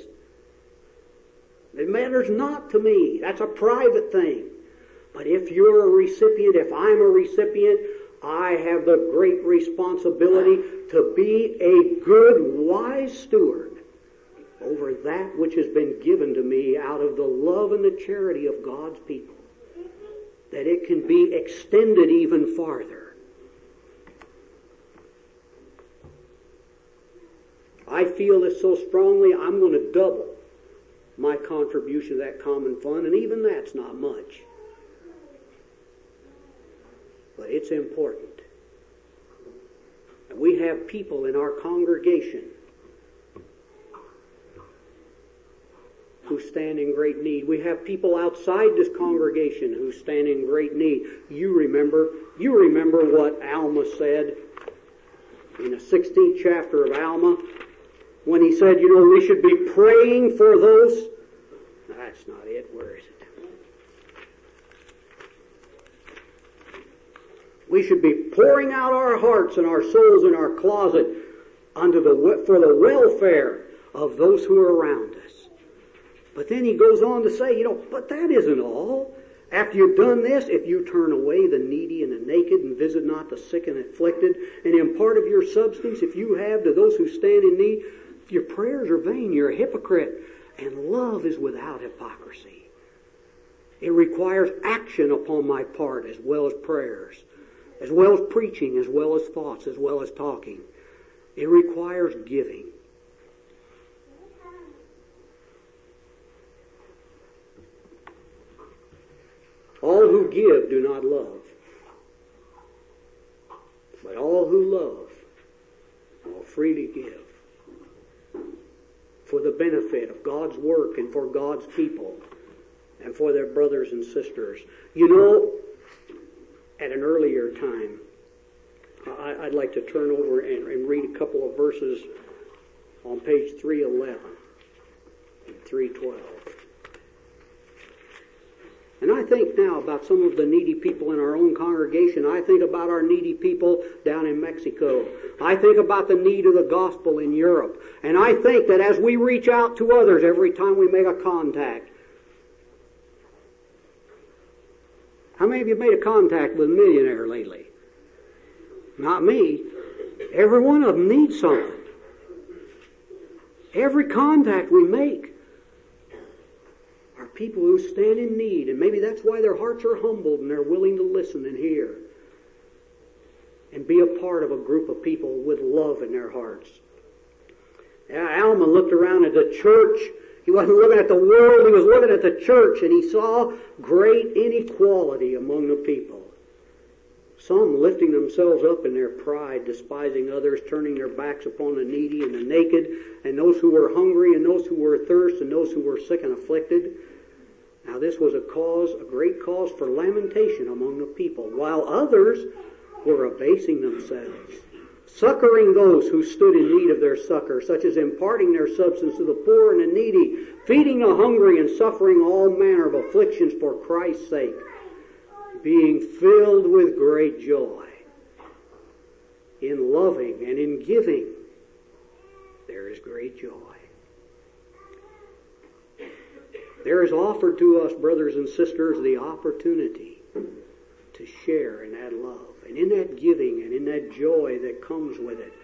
It matters not to me. That's a private thing. But if you're a recipient, if I'm a recipient, I have the great responsibility to be a good, wise steward over that which has been given to me out of the love and the charity of God's people, that it can be extended even farther. I feel this so strongly, I'm going to double my contribution to that common fund, and even that's not much. But it's important. And we have people in our congregation who stand in great need. We have people outside this congregation who stand in great need. You remember what Alma said in the 16th chapter of Alma when he said, we should be praying for those. That's not it. Where is it? We should be pouring out our hearts and our souls in our closet for the welfare of those who are around us. But then he goes on to say, but that isn't all. After you've done this, if you turn away the needy and the naked and visit not the sick and afflicted, and impart of your substance, if you have to those who stand in need, your prayers are vain. You're a hypocrite. And love is without hypocrisy. It requires action upon my part as well as prayers, as well as preaching, as well as thoughts, as well as talking. It requires giving. All who give do not love, but all who love will freely give for the benefit of God's work and for God's people and for their brothers and sisters. You know, at an earlier time, I'd like to turn over and read a couple of verses on page 311 and 312. And I think now about some of the needy people in our own congregation. I think about our needy people down in Mexico. I think about the need of the gospel in Europe. And I think that as we reach out to others every time we make a contact. How many of you made a contact with a millionaire lately? Not me. Every one of them needs something. Every contact we make are people who stand in need, and maybe that's why their hearts are humbled and they're willing to listen and hear and be a part of a group of people with love in their hearts. Alma looked around at the church. He wasn't looking at the world, he was looking at the church, and he saw great inequality among the people. Some lifting themselves up in their pride, despising others, turning their backs upon the needy and the naked, and those who were hungry, and those who were athirst, and those who were sick and afflicted. Now this was a great cause for lamentation among the people, while others were abasing themselves, succoring those who stood in need of their succor, such as imparting their substance to the poor and the needy, feeding the hungry, and suffering all manner of afflictions for Christ's sake, being filled with great joy. In loving and in giving, there is great joy. There is offered to us, brothers and sisters, the opportunity to share in that love and in that giving and in that joy that comes with it.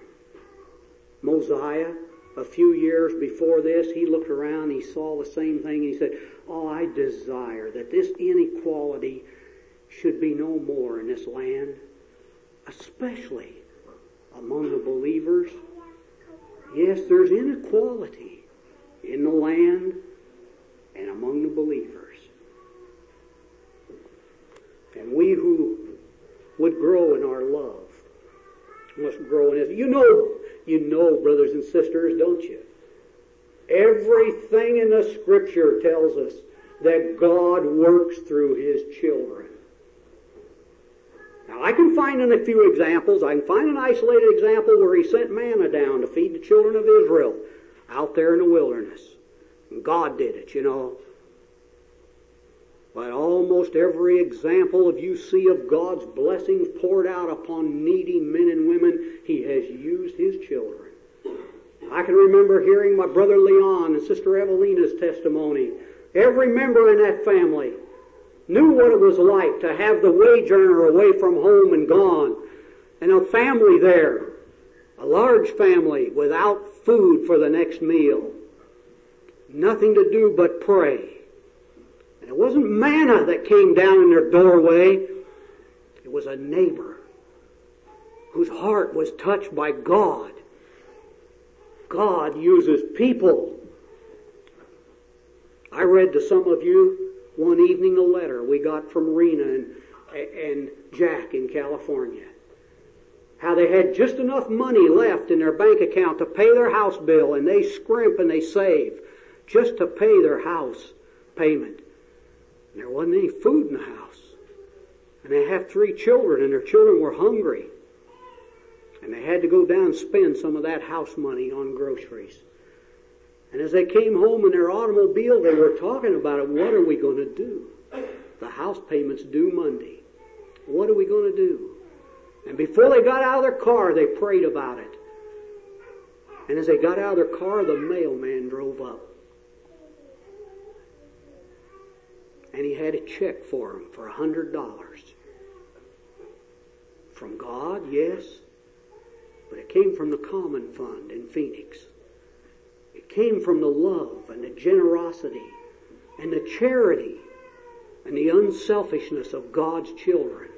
Mosiah, a few years before this, he looked around, he saw the same thing, and he said, "Oh, I desire that this inequality should be no more in this land, especially among the believers." Yes, there's inequality in the land and among the believers. And we who would grow in our love must grow in it. You know, brothers and sisters, don't you? Everything in the Scripture tells us that God works through His children. Now, I can find in a few examples. I can find an isolated example where He sent manna down to feed the children of Israel out there in the wilderness. And God did it, you know. But almost every example you see of God's blessings poured out upon needy men and women, He has used His children. I can remember hearing my brother Leon and Sister Evelina's testimony. Every member in that family knew what it was like to have the wage earner away from home and gone, and a family there, a large family without food for the next meal. Nothing to do but pray. And it wasn't manna that came down in their doorway. It was a neighbor whose heart was touched by God. God uses people. I read to some of you one evening a letter we got from Rena and Jack in California. How they had just enough money left in their bank account to pay their house bill, and they scrimp and they save just to pay their house payment. And there wasn't any food in the house. And they have 3 children, and their children were hungry. And they had to go down and spend some of that house money on groceries. And as they came home in their automobile, they were talking about it. What are we going to do? The house payment's due Monday. What are we going to do? And before they got out of their car, they prayed about it. And as they got out of their car, the mailman drove up. and he had a check for him for $100. From God, yes, but it came from the Common Fund in Phoenix. It came from the love and the generosity and the charity and the unselfishness of God's children.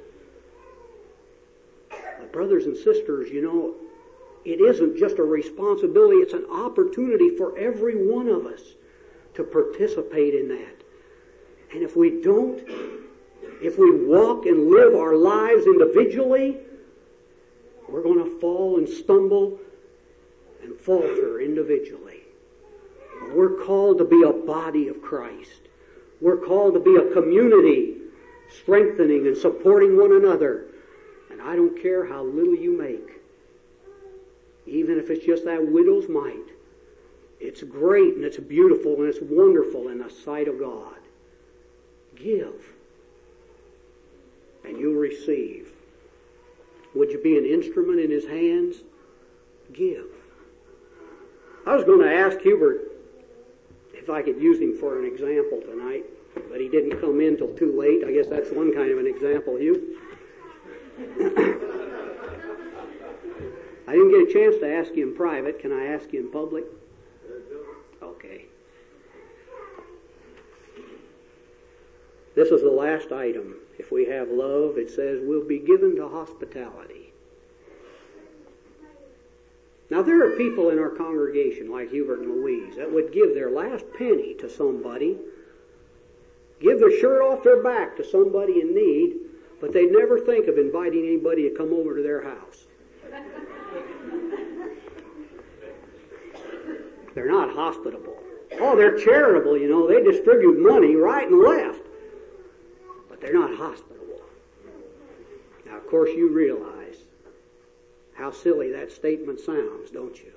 But brothers and sisters, you know, it isn't just a responsibility, it's an opportunity for every one of us to participate in that. And if we don't, if we walk and live our lives individually, we're going to fall and stumble and falter individually. We're called to be a body of Christ. We're called to be a community, strengthening and supporting one another. And I don't care how little you make. Even if it's just that widow's mite. It's great and it's beautiful and it's wonderful in the sight of God. Give. And you'll receive. Would you be an instrument in His hands? Give. I was going to ask Hubert if I could use him for an example tonight, but he didn't come in till too late. I guess that's one kind of an example, Hugh. I didn't get a chance to ask you in private. Can I ask you in public? Okay. This is the last item. If we have love, it says we'll be given to hospitality. Now there are people in our congregation like Hubert and Louise that would give their last penny to somebody, give their shirt off their back to somebody in need, but they'd never think of inviting anybody to come over to their house. They're not hospitable. Oh, they're charitable, you know. They distribute money right and left. But they're not hospitable. Now, of course, you realize how silly that statement sounds, don't you?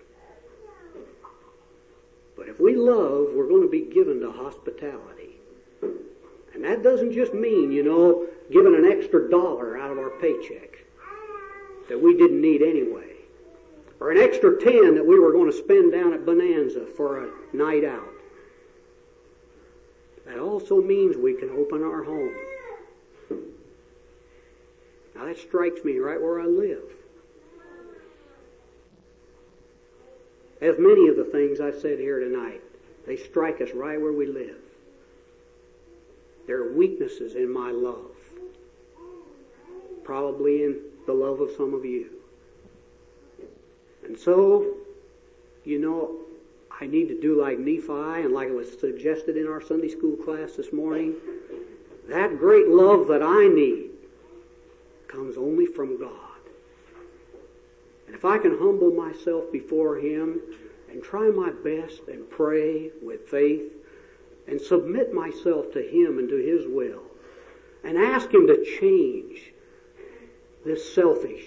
But if we love, we're going to be given to hospitality. And that doesn't just mean, you know, giving an extra $1 out of our paycheck that we didn't need anyway. Or an extra 10 that we were going to spend down at Bonanza for a night out. That also means we can open our home. Now that strikes me right where I live. As many of the things I said here tonight, they strike us right where we live. There are weaknesses in my love. Probably in the love of some of you. And so, you know, I need to do like Nephi, and like it was suggested in our Sunday school class this morning, that great love that I need comes only from God. And if I can humble myself before Him and try my best and pray with faith and submit myself to Him and to His will and ask Him to change this selfish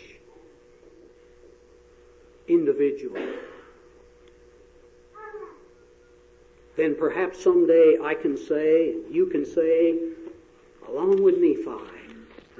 individual, then perhaps someday I can say, you can say, along with Nephi,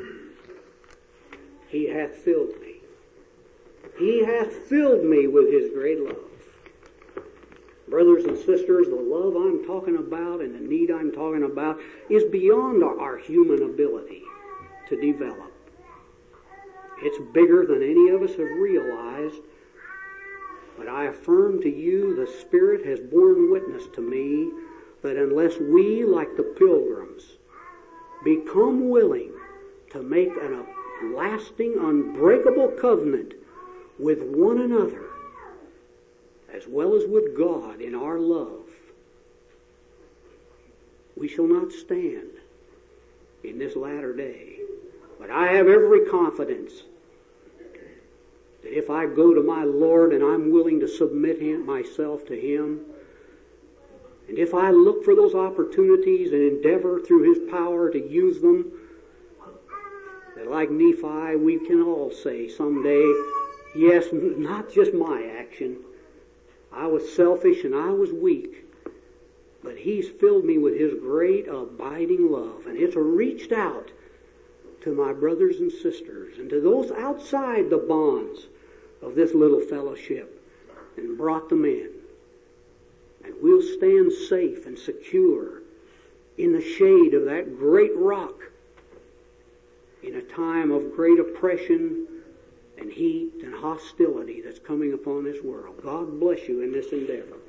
He hath filled me. He hath filled me with His great love. Brothers and sisters, the love I'm talking about and the need I'm talking about is beyond our human ability to develop. It's bigger than any of us have realized. But I affirm to you, the Spirit has borne witness to me that unless we, like the pilgrims, become willing to make a lasting, unbreakable covenant with one another, as well as with God in our love, we shall not stand in this latter day. But I have every confidence that if I go to my Lord and I'm willing to submit myself to Him, and if I look for those opportunities and endeavor through His power to use them, that like Nephi, we can all say someday, yes, not just my action. I was selfish and I was weak, but He's filled me with His great abiding love, and it's reached out to my brothers and sisters and to those outside the bonds of this little fellowship and brought them in. And we'll stand safe and secure in the shade of that great rock in a time of great oppression and heat and hostility that's coming upon this world. God bless you in this endeavor.